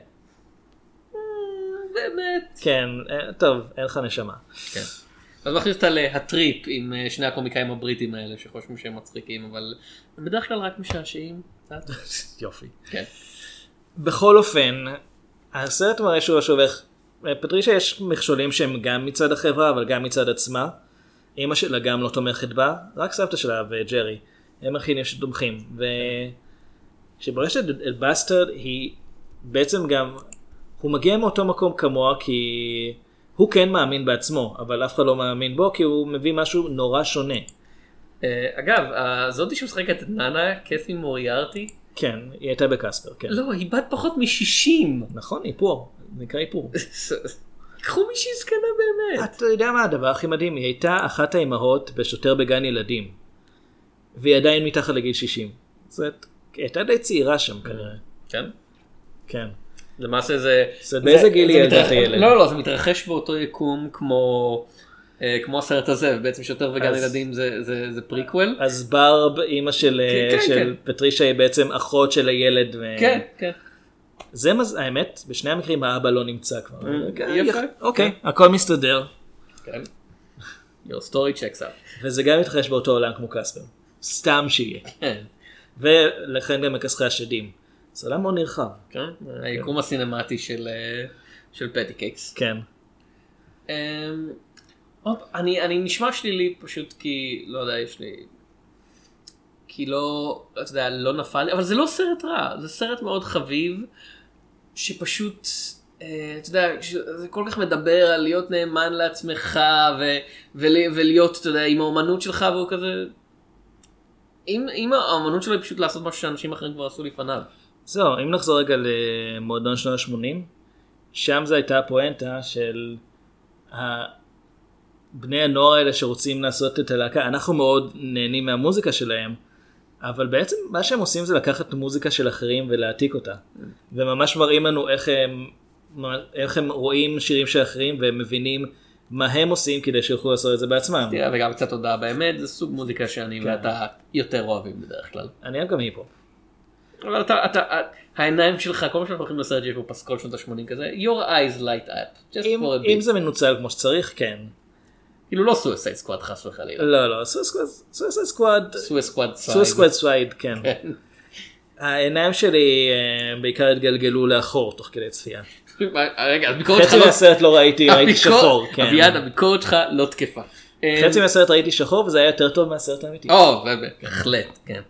באמת. כן, טוב, אין לך נשמה. כן. אז מכניס אותה להטריפ עם שני הקומיקאים הבריטים האלה שחושבים שהם מצחיקים, אבל הם בדרך כלל רק משעשעים. יופי. כן. בכל אופן, הסרט מראה שוב ושוב איך, פטרישה יש מכשולים שהם גם מצד החברה, אבל גם מצד עצמה. אמא שלה גם לא תומכת בה, רק סבתא שלה וג'רי. הם הכי שתומכים. וכשברשת אל בסטרד היא בעצם גם, הוא מגיע מאותו מקום כמוה כי הוא כן מאמין בעצמו, אבל אף אחד לא מאמין בו כי הוא מביא משהו נורא שונה. אגב, זאתי שמשחקת את נאנה, קת'י מוריארטי. כן, היא הייתה בקספר, כן. לא, היא בת פחות מ-שישים. נכון, איפור, נקרא איפור. קחו מישהי זקנה באמת. אתה יודע מה הדבר הכי מדהים? היא הייתה אחת האימהות בשוטר בגן ילדים. והיא עדיין מתחת לגיל שישים. זאת הייתה די צעירה שם כנראה. כן? כן. למעשה זה... זה באיזה גיל היא ילדה את הילד? לא, לא, זה מתרחש באותו יקום כמו... כמו הסרט הזה, ובעצם שוטר וגן ילדים זה פריקוול. אז ברב, אימא של פטרישה, היא בעצם אחות של הילד. כן, כן. זה האמת, בשני המקרים האבא לא נמצא כבר. יפה. אוקיי, הכל מסתדר. כן. Your story checks out. וזה גם מתרחש באותו עולם כמו קספר. סתם שיהיה. כן. ולכן גם מכסחי השדים. זה עולם מאוד נרחב. כן, היקום הסינמטי של פטי קייקס. כן. אני, אני נשמע שלילי פשוט כי, לא יודע, יש לי, כי לא, אתה יודע, לא נפל לי, אבל זה לא סרט רע, זה סרט מאוד חביב, שפשוט, אה, אתה יודע, זה כל כך מדבר על להיות נאמן לעצמך, ו, ו, ולהיות, אתה יודע, עם האומנות שלך, והוא כזה, אם, אם האומנות שלו היא פשוט לעשות משהו שאנשים אחרים כבר עשו לפניו. זהו, אם נחזור רגע למועדון שנות ה-שמונים, שם זו הייתה הפואנטה של ה... בני הנוער האלה שרוצים לעשות את הלהקה, אנחנו מאוד נהנים מהמוזיקה שלהם, אבל בעצם מה שהם עושים זה לקחת מוזיקה של אחרים ולהעתיק אותה. וממש מראים לנו איך הם, איך הם רואים שירים של אחרים והם מבינים מה הם עושים כדי שיוכלו לעשות את זה בעצמם. תראה, וגם קצת תודה באמת, זה סוג מוזיקה שאני ואתה יותר אוהבים בדרך כלל. אני גם היפו. אבל אתה, אתה, העיניים שלך, כל מה שאנחנו הולכים לסרט שיש פה פסקול שנות ה-שמונים כזה, your eyes light up. Just אם, for a אם bit. זה מנוצל כמו שצריך, כן. כאילו לא סויסייד סקוואד חס וחלילה. לא, לא, סויסייד סקוואד. סויסייד סקוואד. סויסייד סקוואד, כן. העיניים שלי בעיקר התגלגלו לאחור תוך כדי צפייה. רגע, אז ביקורת שלך לא... חצי מהסרט לא ראיתי, ראיתי שחור. אביעד, הביקורת שלך לא תקפה. חצי מהסרט ראיתי שחור וזה היה יותר טוב מהסרט האמיתי. או, בהחלט, כן.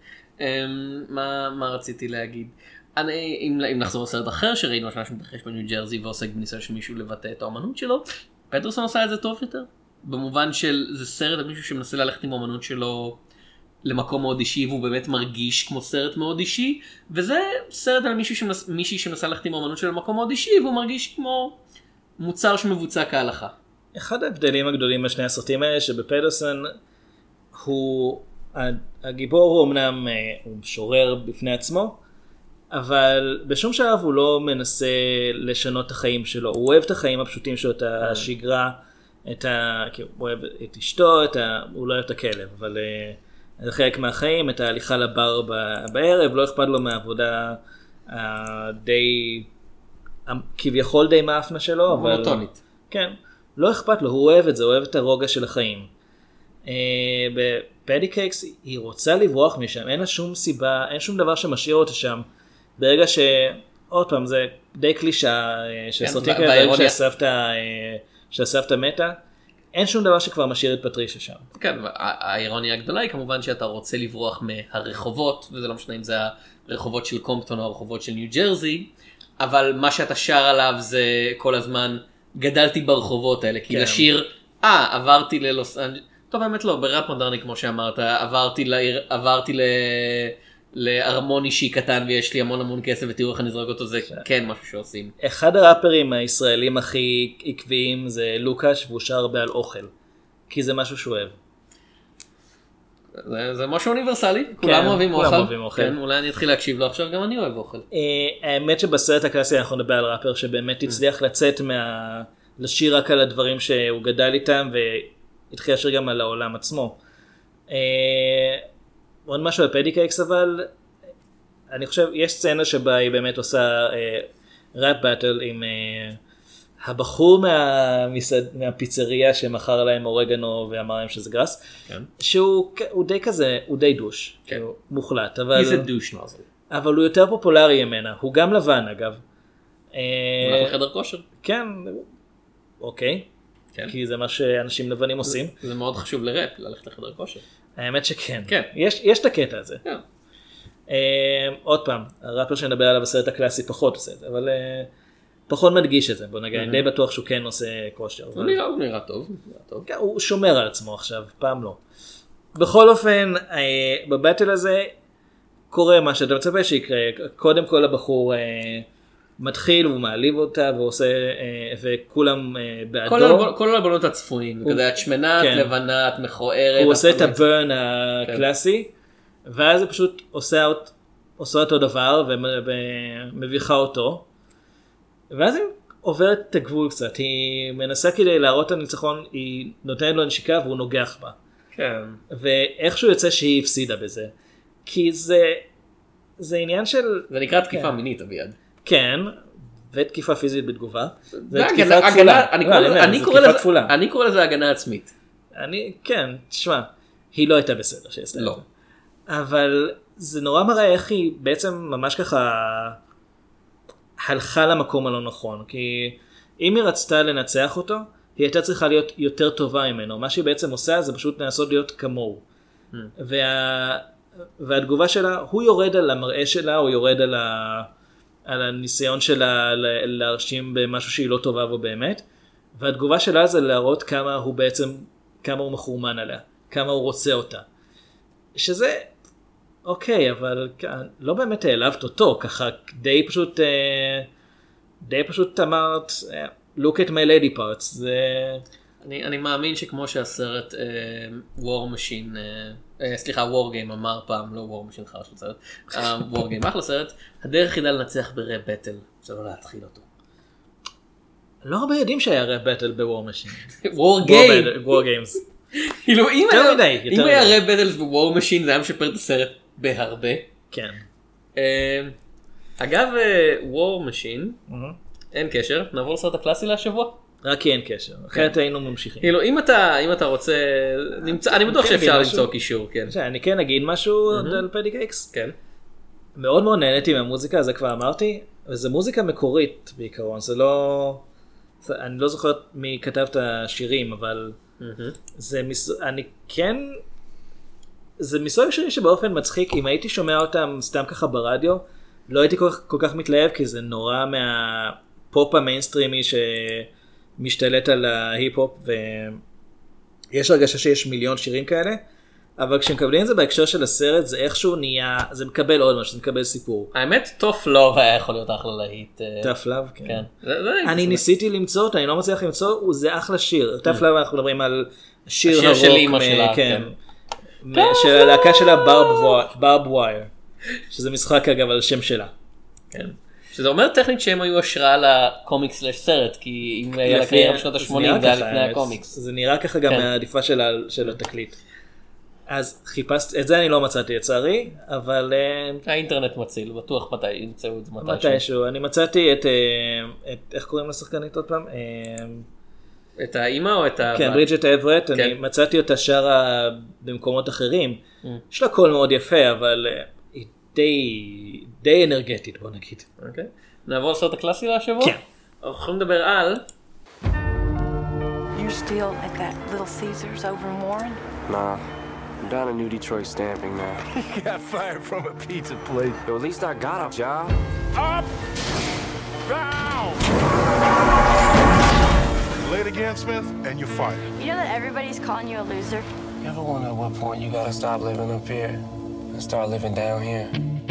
מה רציתי להגיד? אם נחזור לסרט אחר שראינו משהו מתרחש בניו ג'רזי ועוסק בניסיון של מישהו לבטא את האמנות שלו, פטרסון עושה את זה טוב יותר. במובן של זה סרט על מישהו שמנסה ללכת עם האמנות שלו למקום מאוד אישי והוא באמת מרגיש כמו סרט מאוד אישי, וזה סרט על מישהו שמנס, מישהי שמנסה ללכת עם האמנות שלו למקום מאוד אישי והוא מרגיש כמו מוצר שמבוצע כהלכה. אחד ההבדלים הגדולים בשני הסרטים האלה שבפטרסון הוא הגיבור הוא אמנם הוא משורר בפני עצמו, אבל בשום שלב הוא לא מנסה לשנות את החיים שלו, הוא אוהב את החיים הפשוטים שלו, את השגרה, את ה... הוא אוהב את אשתו, את ה... הוא לא אוהב את הכלב, אבל uh, זה חלק מהחיים, את ההליכה לבר בערב, לא אכפת לו מהעבודה די, כביכול די מאפנה שלו, אבל... מונוטונית. כן, לא אכפת לו, הוא אוהב את זה, הוא אוהב את הרוגע של החיים. Uh, בפטי קייקס היא רוצה לברוח משם, אין לה שום סיבה, אין שום דבר שמשאיר אותה שם, ברגע ש... עוד פעם, זה די קלישה, שסרטים כאלה שהסבתא... שהסבתא מתה, אין שום דבר שכבר משאיר את פטרישה שם. כן, האירוניה הגדולה היא כמובן שאתה רוצה לברוח מהרחובות, וזה לא משנה אם זה הרחובות של קומפטון או הרחובות של ניו ג'רזי, אבל מה שאתה שר עליו זה כל הזמן, גדלתי ברחובות האלה, כי לשיר, אה, עברתי ללוס אנג'לס, טוב, באמת לא, בראפ מודרני כמו שאמרת, עברתי לעיר, עברתי ל... לארמון אישי קטן ויש לי המון המון כסף ותראו איך אני זרוק אותו, זה כן משהו שעושים. אחד הראפרים הישראלים הכי עקביים זה לוקאש, והוא שר הרבה על אוכל, כי זה משהו שהוא אוהב. זה, זה משהו אוניברסלי, כולם אוהבים אוכל. אוהבים אוכל. כן, אולי אני אתחיל להקשיב לו עכשיו, גם אני אוהב אוכל. האמת שבסרט הקלאסי אנחנו נדבר על ראפר שבאמת הצליח לצאת מה... לשיר רק על הדברים שהוא גדל איתם והתחיל לשיר גם על העולם עצמו. עוד משהו על פדיקייקס, אבל אני חושב, יש סצנה שבה היא באמת עושה ראפ באטל עם אה, הבחור מהמסעד, מהפיצריה שמכר להם אורגנו ואמר להם שזה גרס, כן. שהוא הוא די כזה, הוא די דוש, כן. הוא מוחלט, אבל, he's a douche nozzle. אבל הוא יותר פופולרי ממנה, הוא גם לבן אגב. הוא הולך לחדר כושר. כן, אוקיי. כן. כי זה מה שאנשים לבנים עושים. זה, זה מאוד חשוב לראפ, ללכת לחדר כושר. האמת שכן. כן. יש, יש את הקטע הזה. כן. Uh, עוד פעם, הראפר שנדבר עליו בסרט הקלאסי פחות עושה את זה, אבל uh, פחות מדגיש את זה. בוא נגיד, mm-hmm. די בטוח שהוא כן עושה כושר. הוא נראה, הוא נראה טוב. טוב. כן, הוא שומר על עצמו עכשיו, פעם לא. בכל אופן, uh, בבטל הזה קורה מה שאתה מצפה שיקרה. קודם כל הבחור... Uh, מתחיל ומעליב אותה ועושה וכולם בעדו. כל הבנות הצפויים, כזה את שמנת, לבנת, מכוערת. הוא עושה את הברן הקלאסי, ואז זה פשוט עושה אותו דבר ומביכה אותו, ואז היא עוברת את הגבול קצת, היא מנסה כדי להראות את הניצחון, היא נותנת לו נשיקה והוא נוגח בה. כן. ואיכשהו יוצא שהיא הפסידה בזה, כי זה זה עניין של... זה נקרא תקיפה מינית אביעד. כן, ותקיפה פיזית בתגובה. זה תקיפה כפולה. אני קורא לזה הגנה עצמית. אני, כן, תשמע, היא לא הייתה בסדר שעשתה את זה. אבל זה נורא מראה איך היא בעצם ממש ככה הלכה למקום הלא נכון. כי אם היא רצתה לנצח אותו, היא הייתה צריכה להיות יותר טובה ממנו. מה שהיא בעצם עושה זה פשוט לנסות להיות כמוהו. וה... והתגובה שלה, הוא יורד על המראה שלה, הוא יורד על ה... על הניסיון שלה להרשים במשהו שהיא לא טובה בו באמת, והתגובה שלה זה להראות כמה הוא בעצם, כמה הוא מחורמן עליה, כמה הוא רוצה אותה. שזה, אוקיי, אבל לא באמת העלבת אותו, ככה די פשוט, די פשוט אמרת, look at my lady parts, זה... אני, אני מאמין שכמו שהסרט uh, War Machine, uh, uh, סליחה, War Game אמר פעם, לא War Machine חרש לסרט, uh, War Game אחלה סרט, הדרך היחידה לנצח בראפ בטל, זה לא להתחיל אותו. לא הרבה יודעים שהיה ראפ בטל ב-War Machine. War Game. War Games. כאילו, אם היה ראפ בטל ב-War Machine, זה היה משפר את הסרט בהרבה. כן. Uh, אגב, uh, War Machine, אין קשר, נעבור לסרט הקלאסי להשבוע. רק כי אין קשר, אחרת היינו ממשיכים. כאילו, אם אתה, אם אתה רוצה, אני בטוח שאפשר למצוא קישור, כן. אני כן אגיד משהו על פדיקייקס. כן. מאוד מאוד נהניתי מהמוזיקה, זה כבר אמרתי, וזו מוזיקה מקורית בעיקרון, זה לא, אני לא זוכר מי כתב את השירים, אבל זה, אני כן, זה מסוג שירים שבאופן מצחיק, אם הייתי שומע אותם סתם ככה ברדיו, לא הייתי כל כך מתלהב, כי זה נורא מהפופ המיינסטרימי ש... משתלט על ההיפ-הופ, ויש הרגשה שיש מיליון שירים כאלה, אבל כשמקבלים את זה בהקשר של הסרט, זה איכשהו נהיה, זה מקבל עוד משהו, זה מקבל סיפור. האמת, טוף לוב היה יכול להיות אחלה להיט. טוף לוב, כן. אני ניסיתי למצוא אותו, אני לא מצליח למצוא, זה אחלה שיר. טוף לוב אנחנו מדברים על שיר הרוק, השיר של אמא שלה, כן. של הלהקה שלה ברב ווייר, שזה משחק אגב על שם שלה. כן. שזה אומר טכנית שהם היו השראה לקומיקס סלש סרט, כי אם היה לקריאה בשנות ה-שמונים זה היה לפני הקומיקס. זה נראה ככה גם מהעדיפה של התקליט. אז חיפשתי, את זה אני לא מצאתי לצערי, אבל... האינטרנט מציל, בטוח מתי ימצאו את זה מתישהו. מתישהו, אני מצאתי את, איך קוראים לשחקנית עוד פעם? את האמא או את ה... כן, ברידג'ט אברט, אני מצאתי אותה שרה במקומות אחרים. יש לה קול מאוד יפה, אבל... די, די אנרגטית, בוא נגיד. אוקיי. נעבור לסרט הקלאסי להשבוע? כן. אנחנו יכולים לדבר על... You're still at that Little Caesars over in Warren? Nah, I'm down in New Detroit stamping now. He got fired from a pizza place. Yo, at least I got a job. Up! Down! Late again, Smith, and you're fired. You know that everybody's calling you a loser? You ever wonder at what point you gotta stop living up here and start living down here?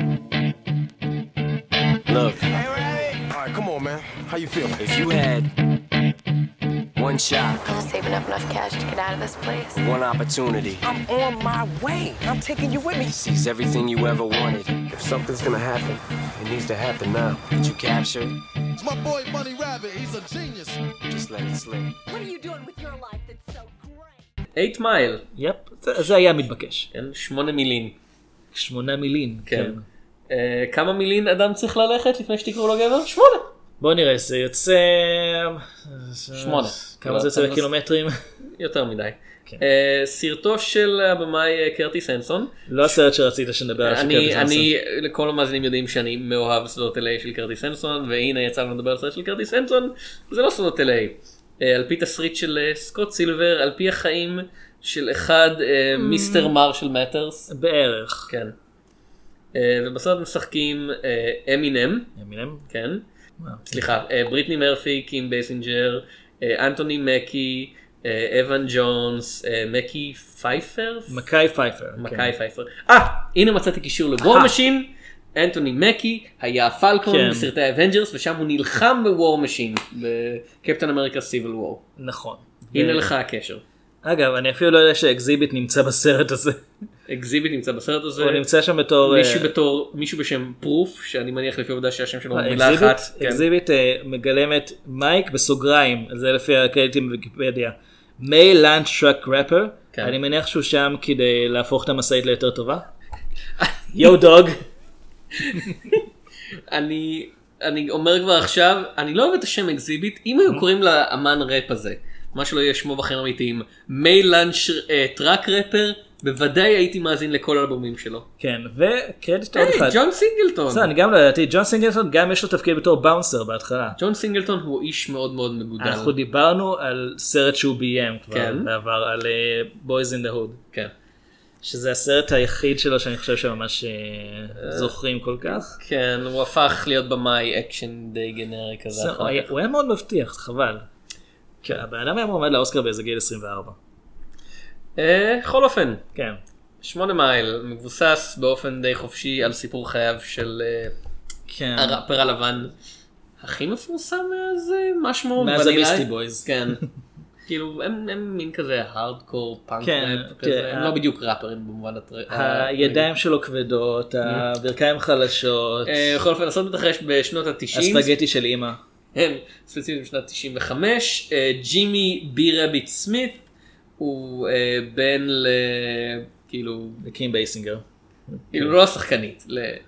Look. Hey, Riley! All right, come on, man. How you feeling? If you had one shot, I'm saving up enough cash to get out of this place. one opportunity, I'm on my way. I'm taking you with me. seize everything you ever wanted. If something's gonna happen, it needs to happen now. Did you capture it? It's my boy Bunny Rabbit. He's a genius. Just let it slip. What are you doing with your life that's so great? אייט מייל. יפ, זה, זה היה מתבקש. כן, שמונה מילין. שמונה מילין, כן. כן. אה, כמה מילין אדם צריך ללכת לפני שתקראו לו גבר? שמונה. בוא נראה, זה יוצא... שמונה. כמה זה יוצא בקילומטרים? יותר מדי. אה, סרטו של הבמאי קרטיס הנסון. לא הסרט שרצית שנדבר על של קרטיס הנסון. אני, לכל המאזינים יודעים שאני מאוהב סרטות אל איי של קרטיס הנסון, והנה יצא לנו לדבר על סרט של קרטיס הנסון, זה לא סרטות אל איי. על פי תסריט של סקוט סילבר, על פי החיים של אחד מיסטר מרשל מטרס. בערך. כן. ובסרט משחקים אמינם. אמינם? כן. סליחה, בריטני מרפי, קים בייסינג'ר, אנטוני מקי, אבן ג'ונס, מקי פייפר? מקאי פייפר. מקאי פייפר. אה, הנה מצאתי קישור לוור משין. אנטוני מקי היה פלקון בסרטי האבנג'רס, ושם הוא נלחם בוור משין, בקפטן אמריקה סיביל וור. נכון. הנה לך הקשר. אגב, אני אפילו לא יודע שאקזיביט נמצא בסרט הזה. אקזיביט נמצא בסרט הזה. הוא נמצא שם בתור... מישהו בתור, מישהו בשם פרוף, שאני מניח לפי עובדה שהשם שלו מילה אחת. אקזיביט מגלמת מייק בסוגריים, זה לפי הקרדיטים בוויקיפדיה. מיי לנד טראק רפר, אני מניח שהוא שם כדי להפוך את המשאית ליותר טובה. יו דוג. אני אני אומר כבר עכשיו, אני לא אוהב את השם אקזיביט, אם היו קוראים לאמן ראפ הזה, מה שלא יהיה שמו בחיים אמיתיים, מיי לנד טראק רפר, בוודאי הייתי מאזין לכל האלבומים שלו. כן, וקרדיט עוד אחד. היי, ג'ון סינגלטון. זה, אני גם לא ידעתי, ג'ון סינגלטון גם יש לו תפקיד בתור באונסר בהתחלה. ג'ון סינגלטון הוא איש מאוד מאוד מגודל. אנחנו דיברנו על סרט שהוא ביים כבר כן. בעבר, על uh, Boys in the Hood. כן. שזה הסרט היחיד שלו שאני חושב שממש זוכרים כל כך. כן, הוא הפך להיות במאי אקשן די גנרי כזה. הוא היה מאוד מבטיח, חבל. הבן אדם היה מועמד לאוסקר באיזה גיל עשרים וארבע. בכל אופן, כן. שמונה מייל מבוסס באופן די חופשי על סיפור חייו של הראפר הלבן הכי מפורסם מאז משמו מאז הביסטי בויז. כן. כאילו הם מין כזה הארדקור פאנק ראפ כזה, הם לא בדיוק ראפרים במובן הטרק. הידיים שלו כבדות, הברכיים חלשות. בכל אופן הסרט מתרחש בשנות ה-תשעים. הספגטי של אמא. הם ספציפית בשנת תשעים וחמש. ג'ימי בי רביט סמית הוא בן ל... כאילו... לקים בייסינגר. כאילו לא השחקנית.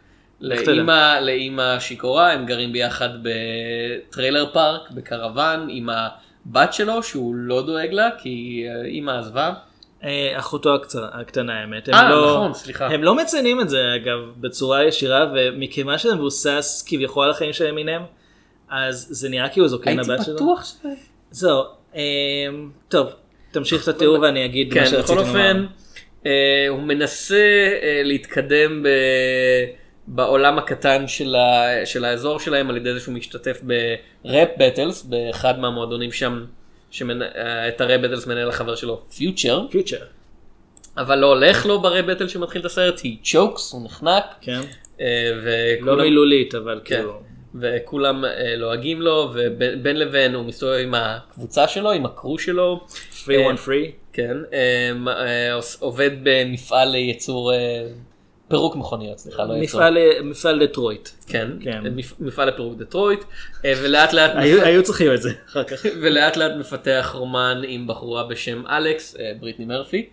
לאמא שיכורה, הם גרים ביחד בטריילר פארק, בקרוון, עם הבת שלו שהוא לא דואג לה, כי אמא עזבה. אחותו הקטנה האמת. אה, נכון, סליחה. הם לא מציינים את זה אגב בצורה ישירה, ומכיוון שזה מבוסס כביכול על החיים של אמינם, אז זה נראה כאילו זו כן הבת שלו. הייתי בטוח שזה. זהו. טוב, תמשיך את התיאור ואני אגיד מה שרציתי לומר. בכל אופן, הוא מנסה להתקדם בעולם הקטן של האזור שלהם, על ידי זה שהוא משתתף בראפ בטלס, באחד מהמועדונים שם, את הראפ בטלס מנהל החבר שלו, פיוטשר. פיוטשר. אבל לא הולך לו בראפ בטל שמתחיל את הסרט, היא צ'וקס, הוא נחנק. כן. לא מילולית, אבל כאילו. וכולם לועגים לו, ובין לבין הוא מסתובב עם הקבוצה שלו, עם הקרו שלו. Free one free. כן. עובד במפעל לייצור פירוק מכוניות, סליחה, לא ייצור. מפעל דטרויט. כן, מפעל לפירוק דטרויט. ולאט לאט... היו צריכים את זה אחר כך. ולאט לאט מפתח רומן עם בחורה בשם אלכס, בריטני מרפי.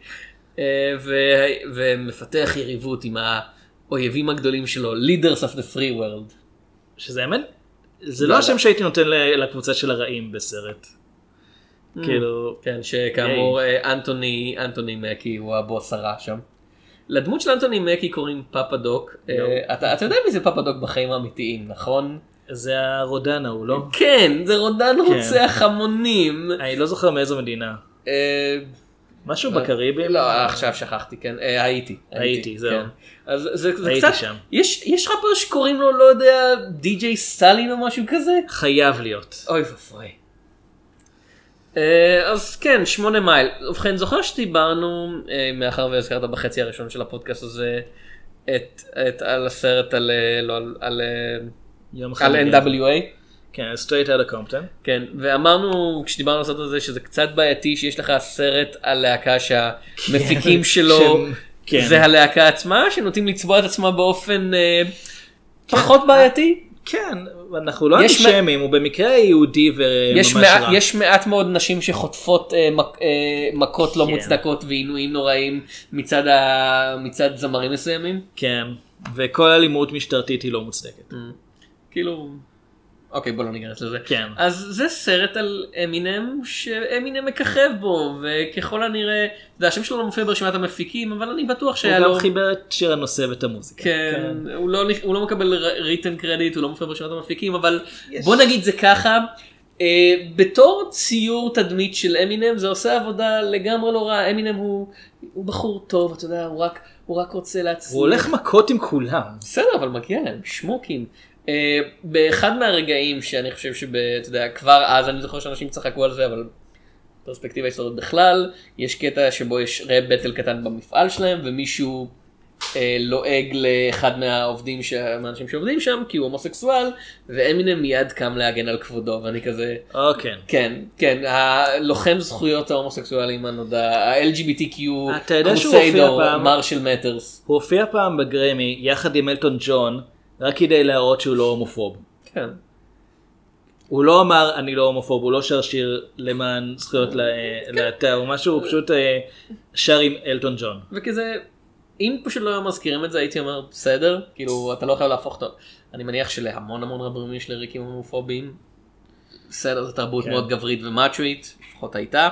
ומפתח יריבות עם האויבים הגדולים שלו, Leaders of the Free World. שזה אמן? זה לא השם שהייתי נותן לקבוצה של הרעים בסרט. כאילו... כן, שכאמור אנטוני, אנטוני מקי הוא הבוס הרע שם. לדמות של אנטוני מקי קוראים פאפה דוק. אתה יודע מי זה פאפה דוק בחיים האמיתיים, נכון? זה הרודן ההוא, לא? כן, זה רודן רוצח המונים. אני לא זוכר מאיזו מדינה. משהו בקריבים? לא, עכשיו שכחתי, כן. הייתי. הייתי, זהו. אז זה הייתי קצת, שם. יש ראפר שקוראים לו, לא יודע, די-ג'יי סטלין או משהו כזה? חייב להיות. אוי ופוי. אז כן, שמונה מייל. ובכן, זוכר שדיברנו, מאחר והזכרת בחצי הראשון של הפודקאסט הזה, על הסרט על אן דאבליו איי? כן, Straight Outta Compton. כן, ואמרנו, כשדיברנו על הסרט הזה, שזה קצת בעייתי שיש לך סרט על להקה שהמפיקים שלו זה הלהקה עצמה, שנוטים לצבוע את עצמה באופן פחות בעייתי. כן, אנחנו לא אנטישמים, הוא במקרה יהודי וממש רע. יש מעט מאוד נשים שחוטפות מכות לא מוצדקות ועינויים נוראים מצד זמרים מסוימים. כן, וכל אלימות משטרתית היא לא מוצדקת. כאילו... אוקיי, בוא לא ניגרס לזה. כן. אז זה סרט על אמינם שאמינם מככב בו, וככל הנראה, זה השם שלו לא מופיע ברשימת המפיקים, אבל אני בטוח שהיה לו... הוא גם חיבר את שיר הנושא ואת המוזיקה. כן, הוא לא, הוא לא מקבל ריטן קרדיט, הוא לא מופיע ברשימת המפיקים, אבל בוא נגיד זה ככה, אה, בתור ציור תדמית של אמינם, זה עושה עבודה לגמרי לא רע. אמינם הוא, הוא בחור טוב, אתה יודע, הוא רק, הוא רק רוצה להצליח. הוא הולך מכות עם כולם. בסדר, אבל מגיע להם, שמוקים. Uh, באחד מהרגעים שאני חושב שאתה יודע, כבר אז אני זוכר שאנשים צחקו על זה, אבל פרספקטיבה היסטורית בכלל, יש קטע שבו יש רב בטל קטן במפעל שלהם, ומישהו uh, לועג לאחד מהעובדים, מהאנשים שעובדים שם, כי הוא הומוסקסואל, ואמינם מיד קם להגן על כבודו, ואני כזה... אוקיי. כן, כן, הלוחם זכויות ההומוסקסואלים הנודע, ה-אל ג'י בי טי קיו קרוסיידר, מרשל מטרס. הוא הופיע פעם בגרמי, יחד עם אלטון ג'ון, רק כדי להראות שהוא לא הומופוב. כן. הוא לא אמר אני לא הומופוב, הוא לא שר שיר למען זכויות להט"ב, או משהו, הוא פשוט שר עם אלטון ג'ון. וכזה, אם פשוט לא מזכירים את זה, הייתי אומר, בסדר, כאילו, אתה לא חייב להפוך אותו. אני מניח שלהמון המון רבים יש לריקים הומופובים. בסדר, זו תרבות מאוד גברית ומאצ'ואית, לפחות הייתה.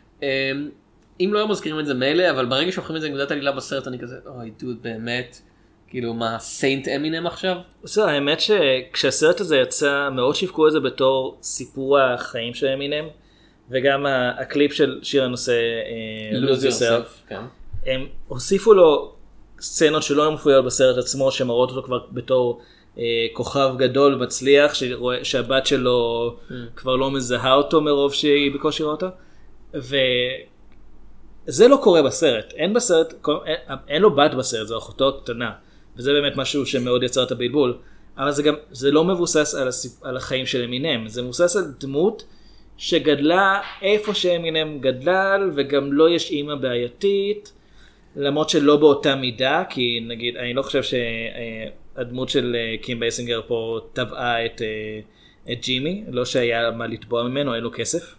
אם לא מזכירים את זה מילא, אבל ברגע שהופכים את זה נקודת עלילה בסרט, אני כזה, אוי, דוד, באמת. כאילו מה, סיינט אמינם עכשיו? בסדר, האמת שכשהסרט הזה יצא, מאוד שיווקו את זה בתור סיפור החיים של אמינם, וגם הקליפ של שיר הנושא Lose Yourself, הם הוסיפו לו סצנות שלא מופיעות בסרט עצמו, שמראות אותו כבר בתור כוכב גדול ומצליח, שהבת שלו כבר לא מזהה אותו מרוב שהיא בקושי רואה אותו, וזה לא קורה בסרט, אין בסרט, אין לו בת בסרט, זו אחותו קטנה. וזה באמת משהו שמאוד יצר את הבלבול, אבל זה גם, זה לא מבוסס על, הסיפ, על החיים של אמינם, זה מבוסס על דמות שגדלה איפה שאמינם גדל, וגם לא יש אימא בעייתית, למרות שלא באותה מידה, כי נגיד, אני לא חושב שהדמות של קים בייסינגר פה טבעה את, את ג'ימי, לא שהיה מה לתבוע ממנו, אין לו כסף.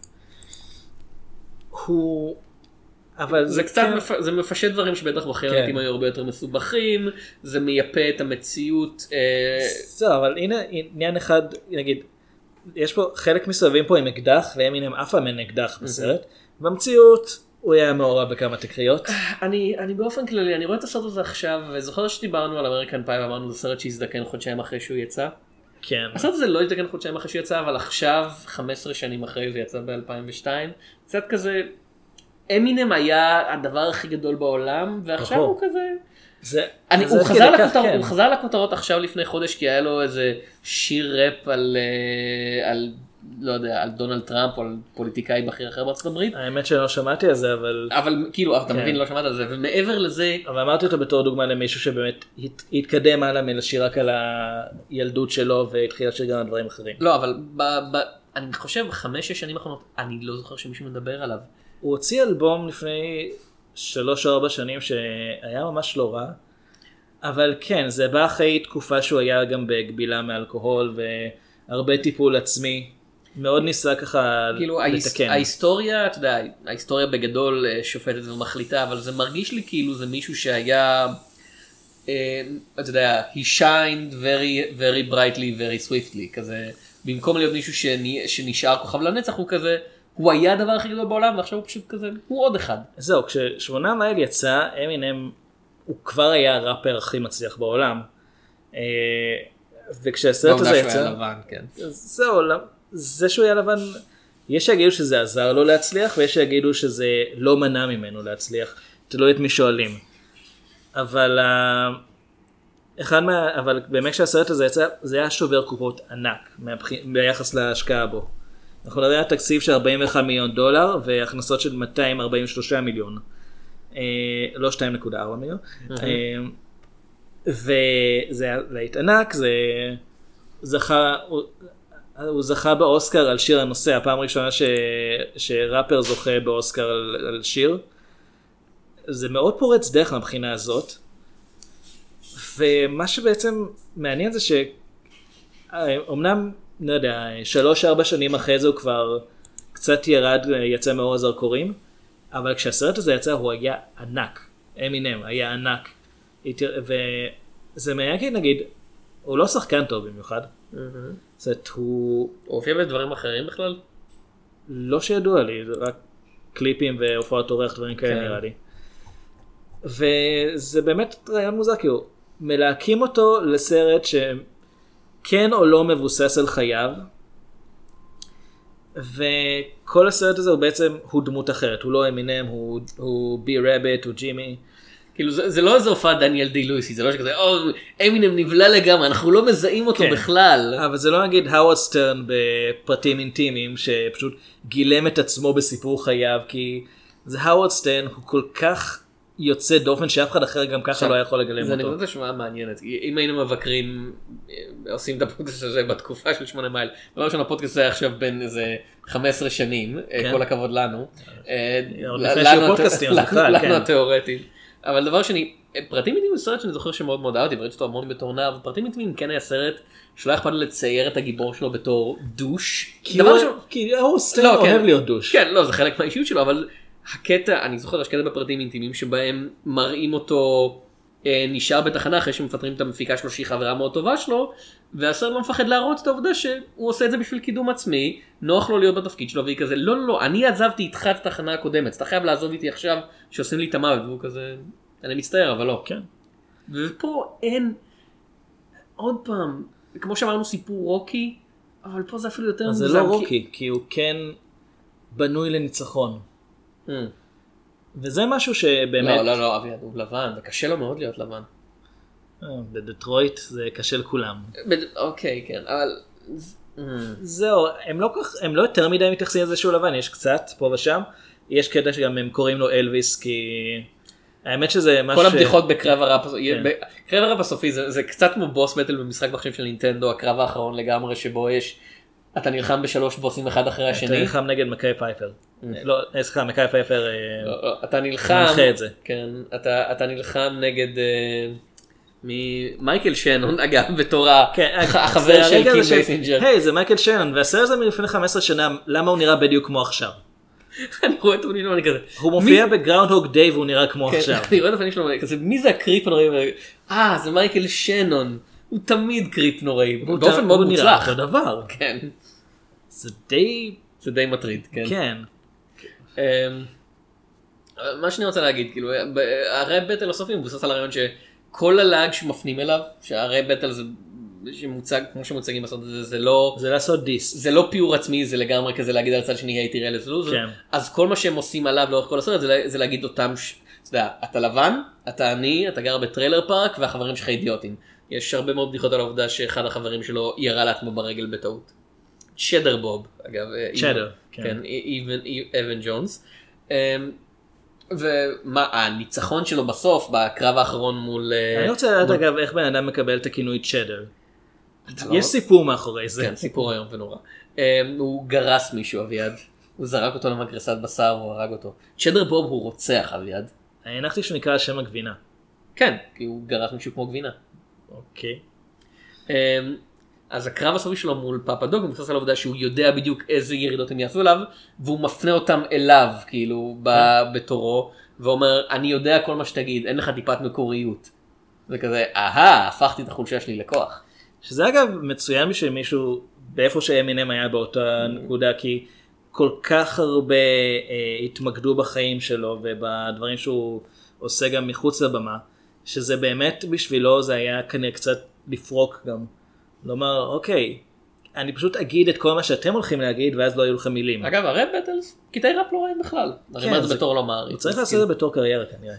הוא... אבל זה קצת, זה מפשט דברים שבטח בחיירתים היו הרבה יותר מסובכים, זה מייפה את המציאות. זהו, אבל הנה עניין אחד, נגיד, יש פה חלק מסתובבים פה עם אקדח, לאמינם אף פעם אין אקדח בסרט, במציאות הוא היה מעורב בכמה תקריות. אני, אני באופן כללי, אני רואה את הסרט הזה עכשיו, וזוכר שדיברנו על אמריקן פאי, ואמרנו זה סרט שהזדקן חודשיים אחרי שהוא יצא. כן. הסרט הזה לא הזדקן חודשיים אחרי שהוא יצא, אבל עכשיו, חמש עשרה שנים אחרי זה יצא ב-אלפיים ושתיים, קצת כזה... אמינם היה הדבר הכי גדול בעולם, ועכשיו הוא כזה... הוא חזר לכותרות עכשיו לפני חודש, כי היה לו איזה שיר ראפ על, לא יודע, על דונלד טראמפ, או על פוליטיקאי בכיר אחר בארצות הברית. האמת שלא שמעתי על זה, אבל... אבל כאילו, אתה מבין, לא שמעת על זה, ומעבר לזה... אבל אמרתי אותו בתור דוגמה למישהו שבאמת התקדם הלאה מלשיר רק על הילדות שלו, והתחיל לשיר גם על דברים אחרים. לא, אבל אני חושב, בחמש-שש שנים האחרונות, אני לא זוכר שמישהו מדבר עליו. הוא הוציא אלבום לפני שלוש או ארבע שנים שהיה ממש לא רע, אבל כן, זה בא אחרי תקופה שהוא היה גם בגבילה מאלכוהול והרבה טיפול עצמי, מאוד ניסה ככה כאילו, לתקן. ההיסטוריה, אתה יודע, ההיסטוריה בגדול שופטת ומחליטה, אבל זה מרגיש לי כאילו זה מישהו שהיה, אתה יודע, he shined very, very brightly, very swiftly, כזה, במקום להיות מישהו שנשאר כוכב לנצח, הוא כזה, הוא היה הדבר הכי גדול בעולם, ועכשיו הוא פשוט כזה, הוא עוד אחד. זהו, כששמונה מייל יצא, אמינם, הוא כבר היה הראפר הכי מצליח בעולם. וכשהסרט הזה בעובדה שהוא יצא, היה לבן, כן. זהו, זה שהוא היה לבן, יש שיגידו שזה עזר לו להצליח, ויש שיגידו שזה לא מנע ממנו להצליח, תלוי את מי שואלים. אבל, אחד מה, אבל באמת כשהסרט הזה יצא, זה היה שובר קופות ענק, ביחס להשקעה בו. אנחנו נראה תקציב של ארבעים ואחד מיליון דולר, והכנסות של מאתיים ארבעים ושלושה מיליון. לא שתיים נקודה ארבע מיליון. וזה היה להיט ענק, זה זכה, הוא זכה באוסקר על שיר הנושא, הפעם הראשונה ש, שראפר זוכה באוסקר על, על שיר. זה מאוד פורץ דרך מבחינה הזאת. ומה שבעצם מעניין זה שאומנם, לא יודע, שלוש ארבע שנים אחרי זה הוא כבר קצת ירד, יצא מאור הזרקורים, אבל כשהסרט הזה יצא הוא היה ענק. אמינם היה ענק. וזה מעניין, נגיד, הוא לא שחקן טוב במיוחד. זאת הוא... הוא הופיע בדברים אחרים בכלל? לא שידוע לי, רק קליפים והופעות אורח, דברים כאלה נראה לי. וזה באמת רעיון מוזר, כי הוא מלהקים אותו לסרט שכן או לא מבוסס על חייו, וכל הסרט הזה הוא בעצם, הוא דמות אחרת, הוא לא אמינם, הוא, הוא בי רביט, הוא ג'ימי. כאילו זה, זה לא איזה הופעה דניאל די לואיסי, זה לא שכזה, או, אמינם נבלה לגמרי, אנחנו לא מזהים אותו כן. בכלל. אבל זה לא נגיד הווארד סטרן בפרטים אינטימיים, שפשוט גילם את עצמו בסיפור חייו, כי זה הווארד סטרן, הוא כל כך יוצא דופן שאף אחד אחר גם ככה לא יכול לגלם זה אותו. זה נקודה שמעה מעניינת, אם היינו מבקרים, עושים את הפודקאסט הזה בתקופה של שמונה מייל, דבר ראשון הפודקאסט היה עכשיו בין איזה חמש עשרה שנים, כן. כל הכבוד לנו. לפני שיהיו פודקאסטים, לנו התיאורטיים. אבל דבר שני, פרטים אינטימיים הוא סרט שאני זוכר שמאוד מאוד אהבתי, וראיתי אותו המון בתור נער, ופרטים אינטימיים כן היה סרט שלא אכפת לו לצייר את הגיבור שלו בתור דוש. כי הוא סטרן אוהב להיות דוש. כן, לא, זה חלק מהאישיות שלו, אבל הקטע, אני זוכר, יש קטע בפרטים אינטימיים שבהם מראים אותו אה, נשאר בתחנה אחרי שמפטרים את המפיקה שלו שהיא חברה מאוד טובה שלו, והסרט לא מפחד להראות את העובדה שהוא עושה את זה בשביל קידום עצמי, נוח לו להיות בתפקיד שלו, והיא כזה, לא, לא, לא, אני עזבתי איתך את התחנה הקודמת, אתה חייב לעזוב איתי עכשיו שעושים לי את המוות, והוא כזה, אני מצטער, אבל לא. כן. ופה אין, עוד פעם, כמו שאמרנו סיפור רוקי, אבל פה זה אפילו יותר מוזר. זה לא רוקי, כי הוא כן בנוי לניצחון. וזה משהו שבאמת... לא, לא, לא, אביעד, הוא לבן, זה קשה לו מאוד להיות לבן. בדטרויט זה קשה לכולם. אוקיי, כן, אבל... זהו, הם לא כך, הם לא יותר מדי מתייחסים לזה שהוא לבן, יש קצת פה ושם, יש קטע שגם הם קוראים לו אלוויס, כי... האמת שזה משהו... כל הבדיחות בקרב הראפ, קרב הראפ הסופי זה קצת כמו בוס מטל במשחק מחשב של נינטנדו, הקרב האחרון לגמרי שבו יש... אתה נלחם בשלוש בוסים אחד אחרי השני. אתה נלחם נגד מקאי פייפר. לא, סליחה, מקאי פייפר אתה נלחם, מנחה את זה. כן, אתה נלחם נגד מייקל שנון, אגב, בתור החבר של קים בייסינג'ר. היי, זה מייקל שנון, והסרט הזה מלפני חמש עשרה שנה, למה הוא נראה בדיוק כמו עכשיו? אני רואה את הפנים שלו, אני כזה... הוא מופיע בגראונד-הוג דיי והוא נראה כמו עכשיו. אני רואה את הפנים שלו, כזה, מי זה הקריפ הנוראי? אה, זה מייקל שנון. הוא תמיד קריפ נוראי. באופן מאוד מוצלח. אותו דבר. כן. זה די... זה די מטריד, כן. כן. מה שאני רוצה להגיד, כאילו, הראפ בטל הסופי מבוסס על הרעיון שכל הלאג שמפנים אליו, שהראפ בטל זה שמוצג, כמו שמוצגים לעשות את זה, זה לא... זה לעשות דיס. זה לא פיור עצמי, זה לגמרי כזה להגיד על צד שני, היי תראה לזלוז. אז כל מה שהם עושים עליו לאורך כל הסרט, זה להגיד אותם, אתה יודע, אתה לבן, אתה עני, אתה גר בטריילר פארק, והחברים שלך אידיוטים. יש הרבה מאוד בדיחות על העובדה שאחד החברים שלו ירה לעצמו ברגל בטעות. צ'דר בוב, אגב. צ'דר. כן, אבן ג'ונס. ומה, הניצחון שלו בסוף, בקרב האחרון מול... אני רוצה לדעת אגב איך בן אדם מקבל את הכינוי צ'דר. יש סיפור מאחורי זה. כן, סיפור היום ונורא. הוא גרס מישהו, אביעד. הוא זרק אותו למגרסת בשר, הוא הרג אותו. צ'דר בוב הוא רוצח, אביעד. אני הנחתי שהוא נקרא שם הגבינה. כן, כי הוא גרס מישהו כמו גבינה. אוקיי. אז הקרב הסופי שלו מול פאפה דוג הוא מבוסס על העובדה שהוא יודע בדיוק איזה ירידות הם יעשו אליו, והוא מפנה אותם אליו, כאילו, בתורו, ואומר, אני יודע כל מה שתגיד, אין לך טיפת מקוריות. זה כזה, אהה, הפכתי את החולשה שלי לכוח. שזה אגב מצוין בשביל מישהו, באיפה שאמינם היה באותה נקודה, כי כל כך הרבה אה, התמקדו בחיים שלו, ובדברים שהוא עושה גם מחוץ לבמה, שזה באמת בשבילו, זה היה כנראה קצת לפרוק גם. לומר, אוקיי, אני פשוט אגיד את כל מה שאתם הולכים להגיד, ואז לא יהיו לכם מילים. אגב, הראפ בטלס, קטעי ראפ לא רעים בכלל. אני אומר את זה בתור לא מעריץ. הוא צריך לעשות את זה בתור קריירה כנראה.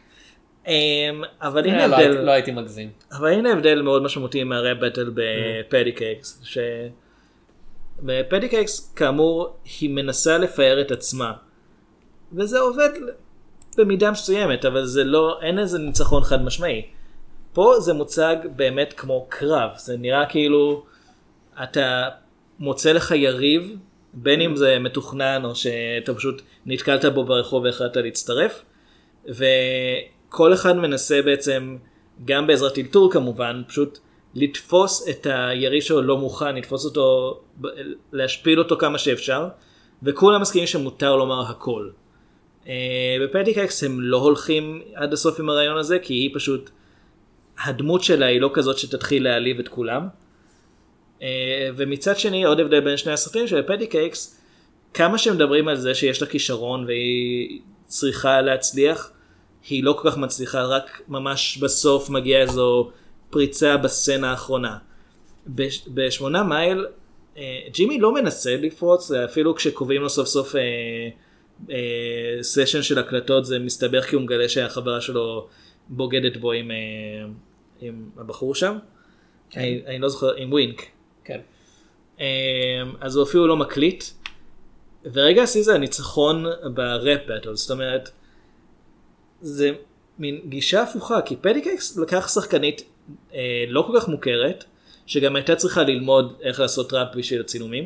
אבל הנה לא הבדל, לא הייתי מגזים. אבל הנה הבדל מאוד משמעותי מהראפ בטל בפדי קייקס, ש... בפדי קייקס כאמור היא מנסה לפאר את עצמה, וזה עובד במידה מסוימת, אבל זה לא, אין איזה ניצחון חד משמעי. פה זה מוצג באמת כמו קרב, זה נראה כאילו אתה מוצא לך יריב, בין אם זה מתוכנן או שאתה פשוט נתקלת בו ברחוב והחלטת להצטרף, וכל אחד מנסה בעצם, גם בעזרת טלטול כמובן, פשוט לתפוס את היריב שלו לא מוכן, לתפוס אותו, להשפיל אותו כמה שאפשר, וכולם מסכימים שמותר לומר הכל. בפדי קייקס הם לא הולכים עד הסוף עם הרעיון הזה, כי היא פשוט, הדמות שלה היא לא כזאת שתתחיל להעליב את כולם. ומצד שני, עוד הבדל בין שני הסרטים של פדי קייקס, כמה שמדברים על זה שיש לה כישרון והיא צריכה להצליח, היא לא כל כך מצליחה, רק ממש בסוף מגיעה איזו פריצה בסצנה האחרונה. בשמונה מייל, ג'ימי לא מנסה לפרוץ, אפילו כשקובעים לו סוף סוף סשן של הקלטות, זה מסתבך כי הוא מגלה שהחברה שלו בוגדת בו עם, עם הבחור שם. כן. אני, אני לא זוכר, עם ווינק. כן. אז הוא אפילו לא מקליט. ורגע עשי זה הניצחון בראפ בטל, זאת אומרת, זה מין גישה הפוכה, כי פדי קייקס לקח שחקנית אה, לא כל כך מוכרת, שגם הייתה צריכה ללמוד איך לעשות ראפ בשביל הצילומים,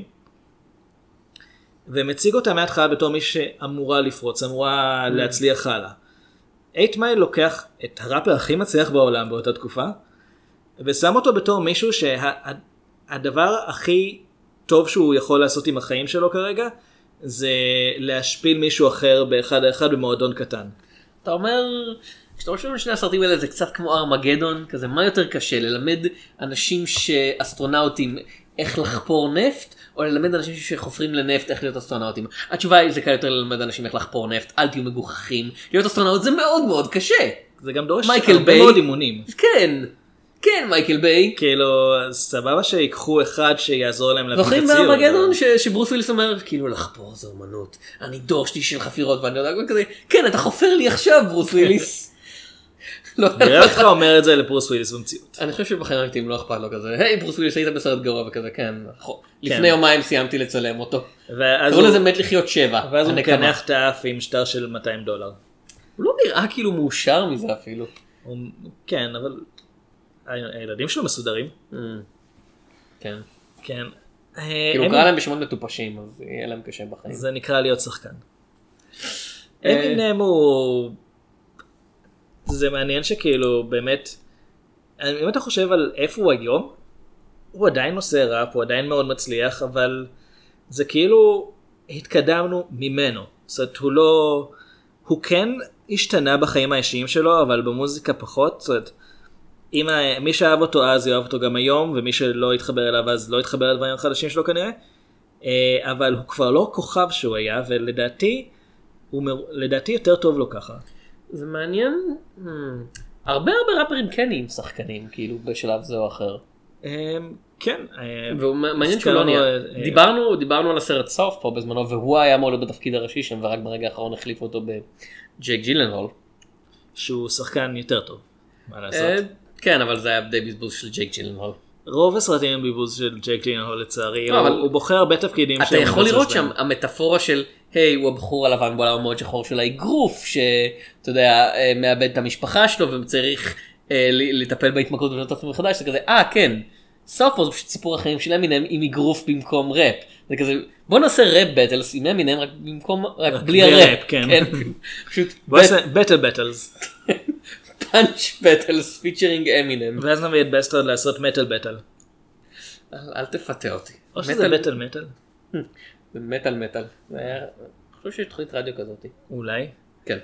ומציג אותה מההתחלה בתור מי שאמורה לפרוץ, אמורה להצליח הלאה. אייט מייל לוקח את הראפר הכי מצליח בעולם באותה תקופה, ושם אותו בתור מישהו שהדבר שה, הכי טוב שהוא יכול לעשות עם החיים שלו כרגע, זה להשפיל מישהו אחר באחד האחד במועדון קטן. אתה אומר, כשאתה חושב על שני הסרטים האלה זה קצת כמו ארמגדון, כזה מה יותר קשה, ללמד אנשים שאסטרונאוטים איך לחפור נפט, או ללמד אנשים שחופרים לנפט איך להיות אסטרונאוטים? התשובה היא זה קל יותר ללמד אנשים איך לחפור נפט, אל תהיו מגוחכים, להיות אסטרונאוט זה מאוד מאוד קשה. זה גם דורש הרבה מאוד אימונים. כן, כן מייקל ביי. כאילו סבבה שיקחו אחד שיעזור להם להבין את הציור. זוכרים בארמגדון שברוס וויליס אומר כאילו לחפור זה אומנות, אני דור שלי של חפירות ואני יודע כזה, כן אתה חופר לי עכשיו ברוס וויליס. נראה אותך אומר את זה לברוס וויליס במציאות. אני חושב שבחיים האמיתיים לא אכפת לו כזה, היי ברוס וויליס היית בסרט גרוע וכזה, כן, לפני יומיים סיימתי לצלם אותו. קראו לזה מת לחיות שבע. ואז הוא מקנח את האף עם שטר של מאתיים דולר. הוא לא נראה כאילו מאושר מזה אפילו. כן, אבל הילדים שלו מסודרים. כן. כן. כאילו הוא קרא להם בשמות מטופשים, אז יהיה להם קשה בחיים. זה נקרא להיות שחקן. אמינם הוא... זה מעניין שכאילו באמת, אם אתה חושב על איפה הוא היום, הוא עדיין עושה ראפ, הוא עדיין מאוד מצליח, אבל זה כאילו התקדמנו ממנו. זאת אומרת, הוא לא, הוא כן השתנה בחיים האישיים שלו, אבל במוזיקה פחות. זאת אומרת, אם מי שאהב אותו אז יאהב אותו גם היום, ומי שלא התחבר אליו אז לא התחבר על דברים החדשים שלו כנראה, אבל הוא כבר לא כוכב שהוא היה, ולדעתי, הוא, לדעתי יותר טוב לו ככה. זה מעניין, הרבה הרבה ראפרים כן עם שחקנים, כאילו בשלב זה או אחר. כן. ומעניין שהוא לא נהיה. דיברנו, דיברנו על הסרט סוף פה בזמנו, והוא היה אמור להיות בתפקיד הראשי שם, ורק ברגע האחרון החליפו אותו בג'ייק ג'ילנהול. שהוא שחקן יותר טוב, מה לעשות? כן, אבל זה היה די בזבוז של ג'ייק ג'ילנהול. רוב הסרטים הם בזבוז של ג'ייק ג'ילנהול לצערי, הוא בוחר הרבה תפקידים. אתה יכול לראות שם המטאפורה של היי, הוא הבחור הלבן בעולם המאוד שחור של האגרוף, שאתה יודע, מאבד את המשפחה שלו וצריך לטפל בהתמכרות ולנות עצמו מחדש, זה כזה, אה כן, סופו זה פשוט סיפור החיים של אמינם עם אגרוף במקום ראפ. זה כזה, בוא נעשה ראפ בטלס עם אמינם רק במקום, רק בלי הראפ. כן, פשוט בטל בטלס. פאנץ' בטלס פיצ'רינג אמינם. ואז נביא את בסטרד לעשות מטל בטל. אל תפתה אותי. או שזה בטל מטל. זה מטל מטל. אני חושב שיש תוכנית רדיו כזאת. אולי. כן.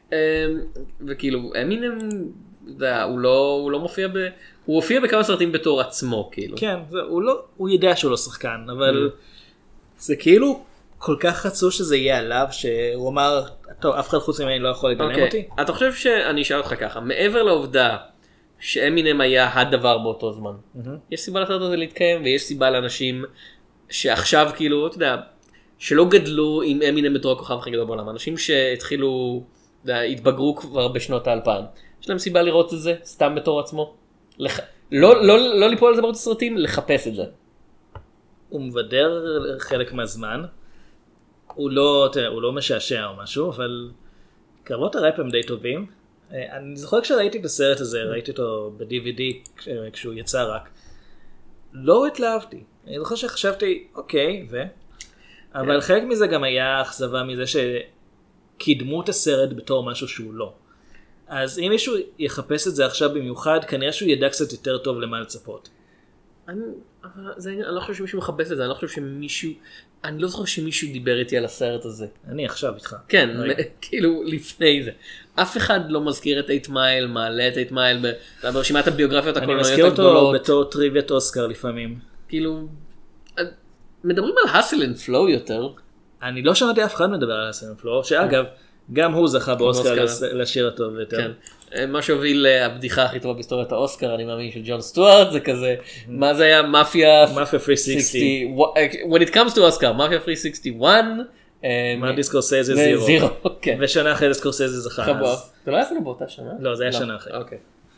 וכאילו אמינם, הוא לא מופיע ב... הוא הופיע בכמה סרטים בתור עצמו, כאילו. כן, הוא יודע שהוא לא שחקן, אבל זה כאילו כל כך רצו שזה יהיה עליו, שהוא אמר, טוב, אף אחד חוץ ממני לא יכול לגלם אותי. אתה חושב שאני אשאל אותך ככה, מעבר לעובדה שאמינם היה הדבר באותו זמן. יש סיבה לתת את זה להתקיים, ויש סיבה לאנשים שעכשיו כאילו, אתה יודע, שלא גדלו עם אמינם בתור הכוכב הכי גדול בעולם. אנשים שהתחילו, אתה יודע, התבגרו כבר בשנות האלפיים. יש להם סיבה לראות את זה, סתם בתור עצמו. לח... לא, לא, לא ליפול על זה בערוץ הסרטים, לחפש את זה. הוא מבדר חלק מהזמן. הוא לא, תראה, הוא לא משעשע או משהו, אבל קרבות הראפ הם די טובים. אני זוכר כשראיתי את הסרט הזה, ראיתי אותו ב-די וי די כשהוא יצא רק. לא התלהבתי. אני זוכר שחשבתי, אוקיי, ו... אבל חלק מזה גם היה אכזבה מזה שקידמו את הסרט בתור משהו שהוא לא. אז אם מישהו יחפש את זה עכשיו במיוחד, כנראה שהוא ידע קצת יותר טוב למה לצפות. אני, זה, אני לא חושב שמישהו מחפש את זה, אני לא חושב שמישהו, אני לא זוכר שמישהו דיבר איתי על הסרט הזה. אני עכשיו איתך. כן, כאילו לפני זה. אף אחד לא מזכיר את אייט מייל, מעלה את אייט מייל ברשימת הביוגרפיות הקולנועיות הגדולות. אני מזכיר אותו בתור טריוויית אוסקר לפעמים. כאילו, מדברים על האסל אנד פלואו יותר. אני לא שמעתי אף אחד מדבר על האסל אנד פלואו, שאגב, גם הוא זכה באוסקר לשיר הטוב יותר. מה שהוביל הבדיחה הכי טובה בהיסטוריית האוסקר, אני מאמין, של ג'ון סטוארט, זה כזה, מה זה היה? מאפיה מאפיה שלוש מאות שישים. When it comes to אוסקר, מאפיה שלוש מאות שישים ואחת. מרטין סקורסזה זירו. ושנה אחרי סקורסזה זכה. זה לא היה לנו באותה שנה? לא, זה היה שנה אחרי. אוקיי.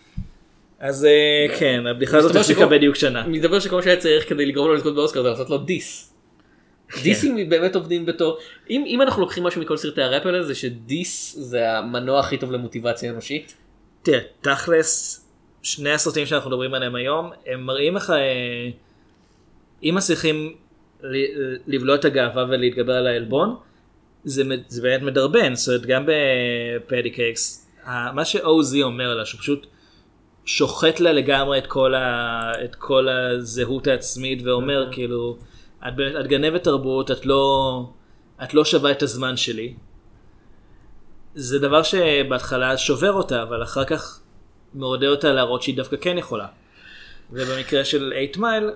אז כן, הבדיחה הזאת החזיקה בדיוק שנה. מדבר שכל שהיה צריך כדי לגרום לו לזכות באוסקר, זה לעשות לו דיס. דיסים באמת עובדים בתור, אם, אם אנחנו לוקחים משהו מכל סרטי הראפ האלה, זה שדיס זה המנוע הכי טוב למוטיבציה אנושית. תראה, תכלס, שני הסרטים שאנחנו מדברים עליהם היום, הם מראים לך, אם מצליחים לבלוע את הגאווה ולהתגבר על העלבון, זה, זה באמת מדרבן. זאת אומרת, גם בפדי קייקס, מה שאו-זי אומר עליה, שהוא פשוט שוחט לה לגמרי את כל, ה, את כל הזהות העצמית, ואומר כאילו, את, את גנבת תרבות, את לא, את לא שווה את הזמן שלי. זה דבר שבהתחלה שובר אותה, אבל אחר כך מעודד אותה להראות שהיא דווקא כן יכולה. ובמקרה של אייט מייל,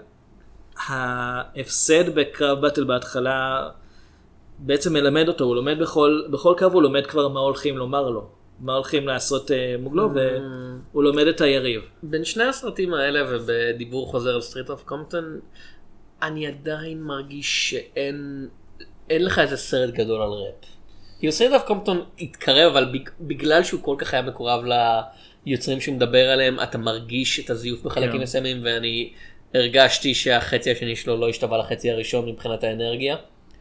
ההפסד בקרב באטל בהתחלה בעצם מלמד אותו, הוא לומד בכל, בכל קרב הוא לומד כבר מה הולכים לומר לו, מה הולכים לעשות uh, מוגלו, והוא לומד את היריב. בין שני הסרטים האלה ובדיבור חוזר על סטריט אוף קומפטון, אני עדיין מרגיש שאין אין לך איזה סרט גדול על ראפ. כי סטריט אוף קומפטון התקרב, אבל בגלל שהוא כל כך היה מקורב ליוצרים שהוא מדבר עליהם, אתה מרגיש את הזיוף בחלקים מסוימים, ואני הרגשתי שהחצי השני שלו לא השתווה לחצי הראשון מבחינת האנרגיה.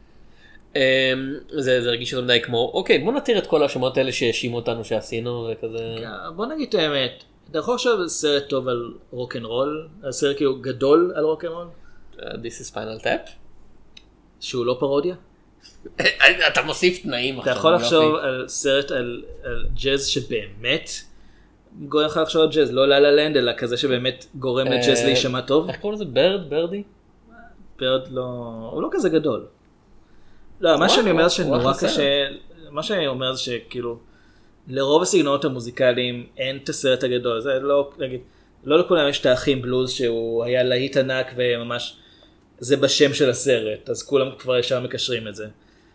זה, זה הרגיש יותר מדי כמו, אוקיי, בוא נתיר את כל השמות האלה שהאשימו אותנו שעשינו וכזה. בוא נגיד את האמת, אתה יכול עכשיו סרט טוב על רוק'נ'רול, סרט כאילו גדול על רוק'נ'רול? This is Final Tap? שהוא לא פרודיה? אתה מוסיף תנאים עכשיו. אתה יכול לחשוב על סרט על ג'אז שבאמת גורם לך לחשוב על ג'אז, לא ללה לנד, אלא כזה שבאמת גורם לג'אז להישמע טוב. איך קוראים לזה? ברד? ברדי? ברד לא, הוא לא כזה גדול. לא, מה שאני אומר שנורא קשה, מה שאני אומר זה שכאילו, לרוב הסגנונות המוזיקליים אין את הסרט הגדול, זה לא, נגיד, לא לכולם יש את האחים בלוז שהוא היה להיט ענק וממש, זה בשם של הסרט, אז כולם כבר ישר מקשרים את זה.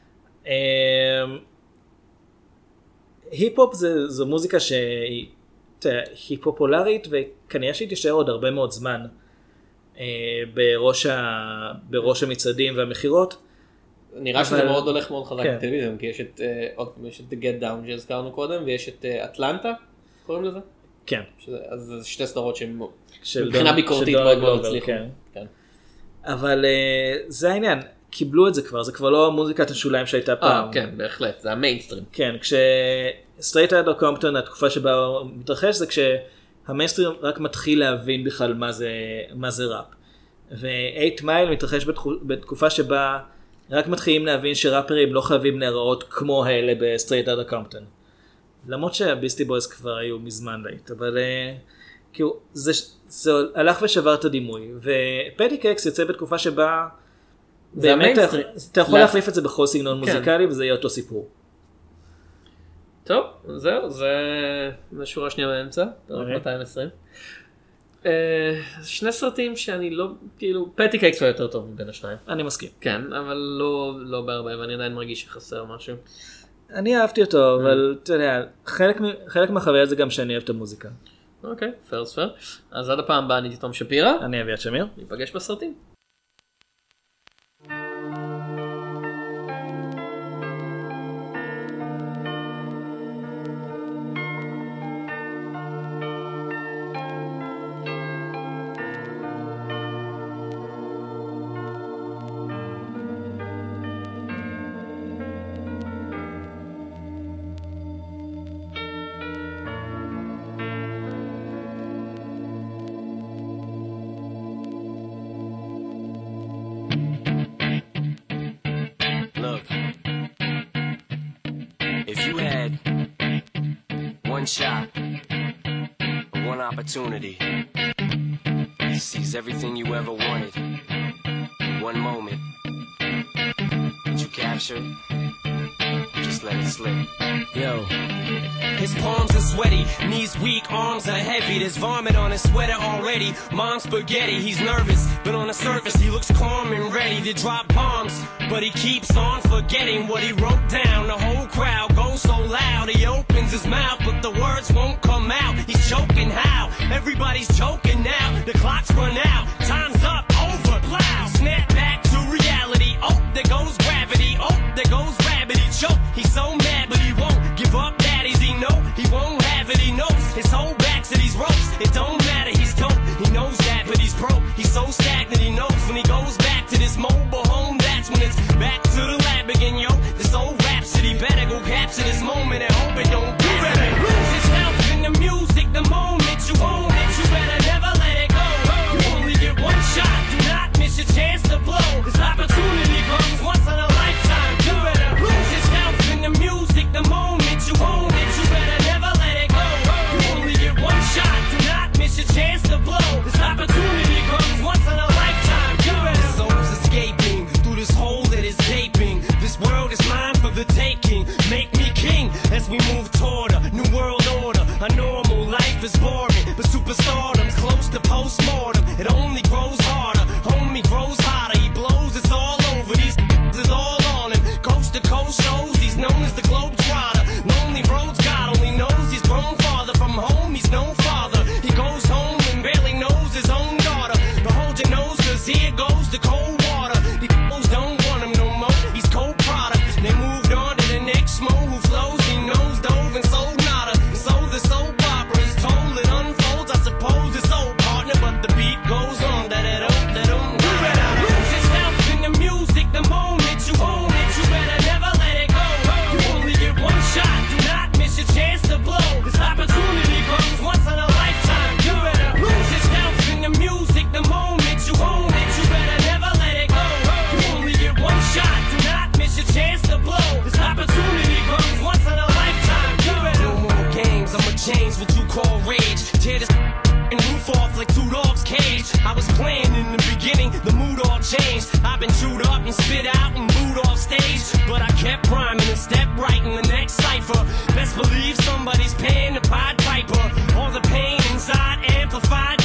היפ-הופ זה, זו מוזיקה שהיא פופולרית וכנראה שהיא תישאר עוד הרבה מאוד זמן בראש, ה, בראש המצעדים והמחירות. נראה שזה מאוד הולך מאוד חזק בטלוויזיה, כי יש את, יש את The Get Down שהזכרנו קודם, ויש את אטלנטה, קוראים לזה? כן. אז זה שתי סדרות שהן מבחינה ביקורתית מאוד מאוד הצליחו. אבל זה העניין, קיבלו את זה כבר, זה כבר לא מוזיקת השוליים שהייתה פעם. כן, בהחלט, זה המיינסטרים. כן, כשסטרייט אוטה קומפטון, התקופה שבה הוא מתרחש, זה כשהמיינסטרים רק מתחיל להבין בכלל מה זה ראפ. ו-אייט מייל מתרחש בתקופה שבה רק מתחילים להבין שראפרים לא חייבים להיראות כמו האלה בסטרייט אוטה קומפטון. למרות שהביסטי בויז כבר היו מזמן להיט, אבל כאילו זה, זה הלך ושבר את הדימוי, ופדי קייקס יוצא בתקופה שבה באמת אתה, אתה יכול לה... להחליף את זה בכל סגנון כן. מוזיקלי, וזה יהיה אותו סיפור. טוב, זהו, זה שורה שנייה באמצע, מאתיים ועשרים. Uh, שני סרטים שאני לא, כאילו, פדי קייקס הוא יותר טוב מבין השניים. אני מסכים. כן, אבל לא, לא בהרבה, ואני עדיין מרגיש שחסר משהו. אני אהבתי אותו, אבל אתה יודע, חלק, חלק מהחוויה זה גם שאני אוהב את המוזיקה. אוקיי, פייר ספייר. אז עד הפעם הבאה אני תום שפירא. אני אביעד שמיר. ניפגש בסרטים. One shot, one opportunity. He sees everything you ever wanted in one moment. Did you capture it? Just let it slip. Yo. His palms are sweaty, knees weak, arms are heavy. There's vomit on his sweater already. Mom's spaghetti, he's nervous, but on the surface he looks calm and ready to drop bombs. But he keeps on forgetting what he wrote down. The whole crowd goes so loud, he opens his mouth, but the words won't come out. He's choking how? Everybody's choking now. The clock's run out, time's up, over, plow. Snap back to reality. Oh, there goes gravity. Oh, there goes rabbit. He choke. He's so mad, but he won't give up. Daddies, he know he won't have it. He knows his whole back to these ropes. It don't matter. He's dope. He knows that, but he's broke. He's so stagnant. He knows when he goes back to this mobile home. That's when it's back to the lab again, yo. This old rhapsody better go capture this moment and hope it don't do it. Lose yourself in the music the moment you own it. You better never let it go. You only get one shot. Do not miss your chance to blow. This opportunity comes once in a lifetime. You better lose yourself in the music the moment you own it. You better never let it go. You only get one shot. Do not miss your chance to blow. This opportunity comes once in a lifetime. You better. Souls escaping through this hole that is gaping. This world is mine for the taking. Make me king as we move toward a new world order. A normal life is boring, but superstardom's close to postmortem. It only grows harder. Homie grows hotter. He blows. It's all over. These is all on him. Coast to coast shows. He's known as the Globetrotter. Lonely roads. God only knows he's grown farther from home. He's no father. He goes home and barely knows his own daughter. But hold your nose, 'cause here goes the cold water. These fools don't want him no more. He's cold product. They moved on to the next mo who flows. He knows dove and sold nada. And so the soap opera is told. It unfolds. I suppose it's old partner, but the beat goes on. That it up, that um. You better lose yourself in the music the moment you own it. You better never let it go. You only get one shot. Do not miss your chance to blow. This opportunity comes once in a lifetime. You better lose yourself in the music the moment you own it. You better never let it go. You only get one shot. Do not miss your chance to blow. This opportunity comes once in a lifetime. You better. No more games. I'ma change what you call rage. Tear this and roof off like two dogs' cage. I was playing in the beginning, the mood all changed. I've been chewed up and spit out and booed off stage, but I kept rhyming and stepped right in the next cipher. Best believe somebody's paying the Pied Piper. All the pain inside amplified.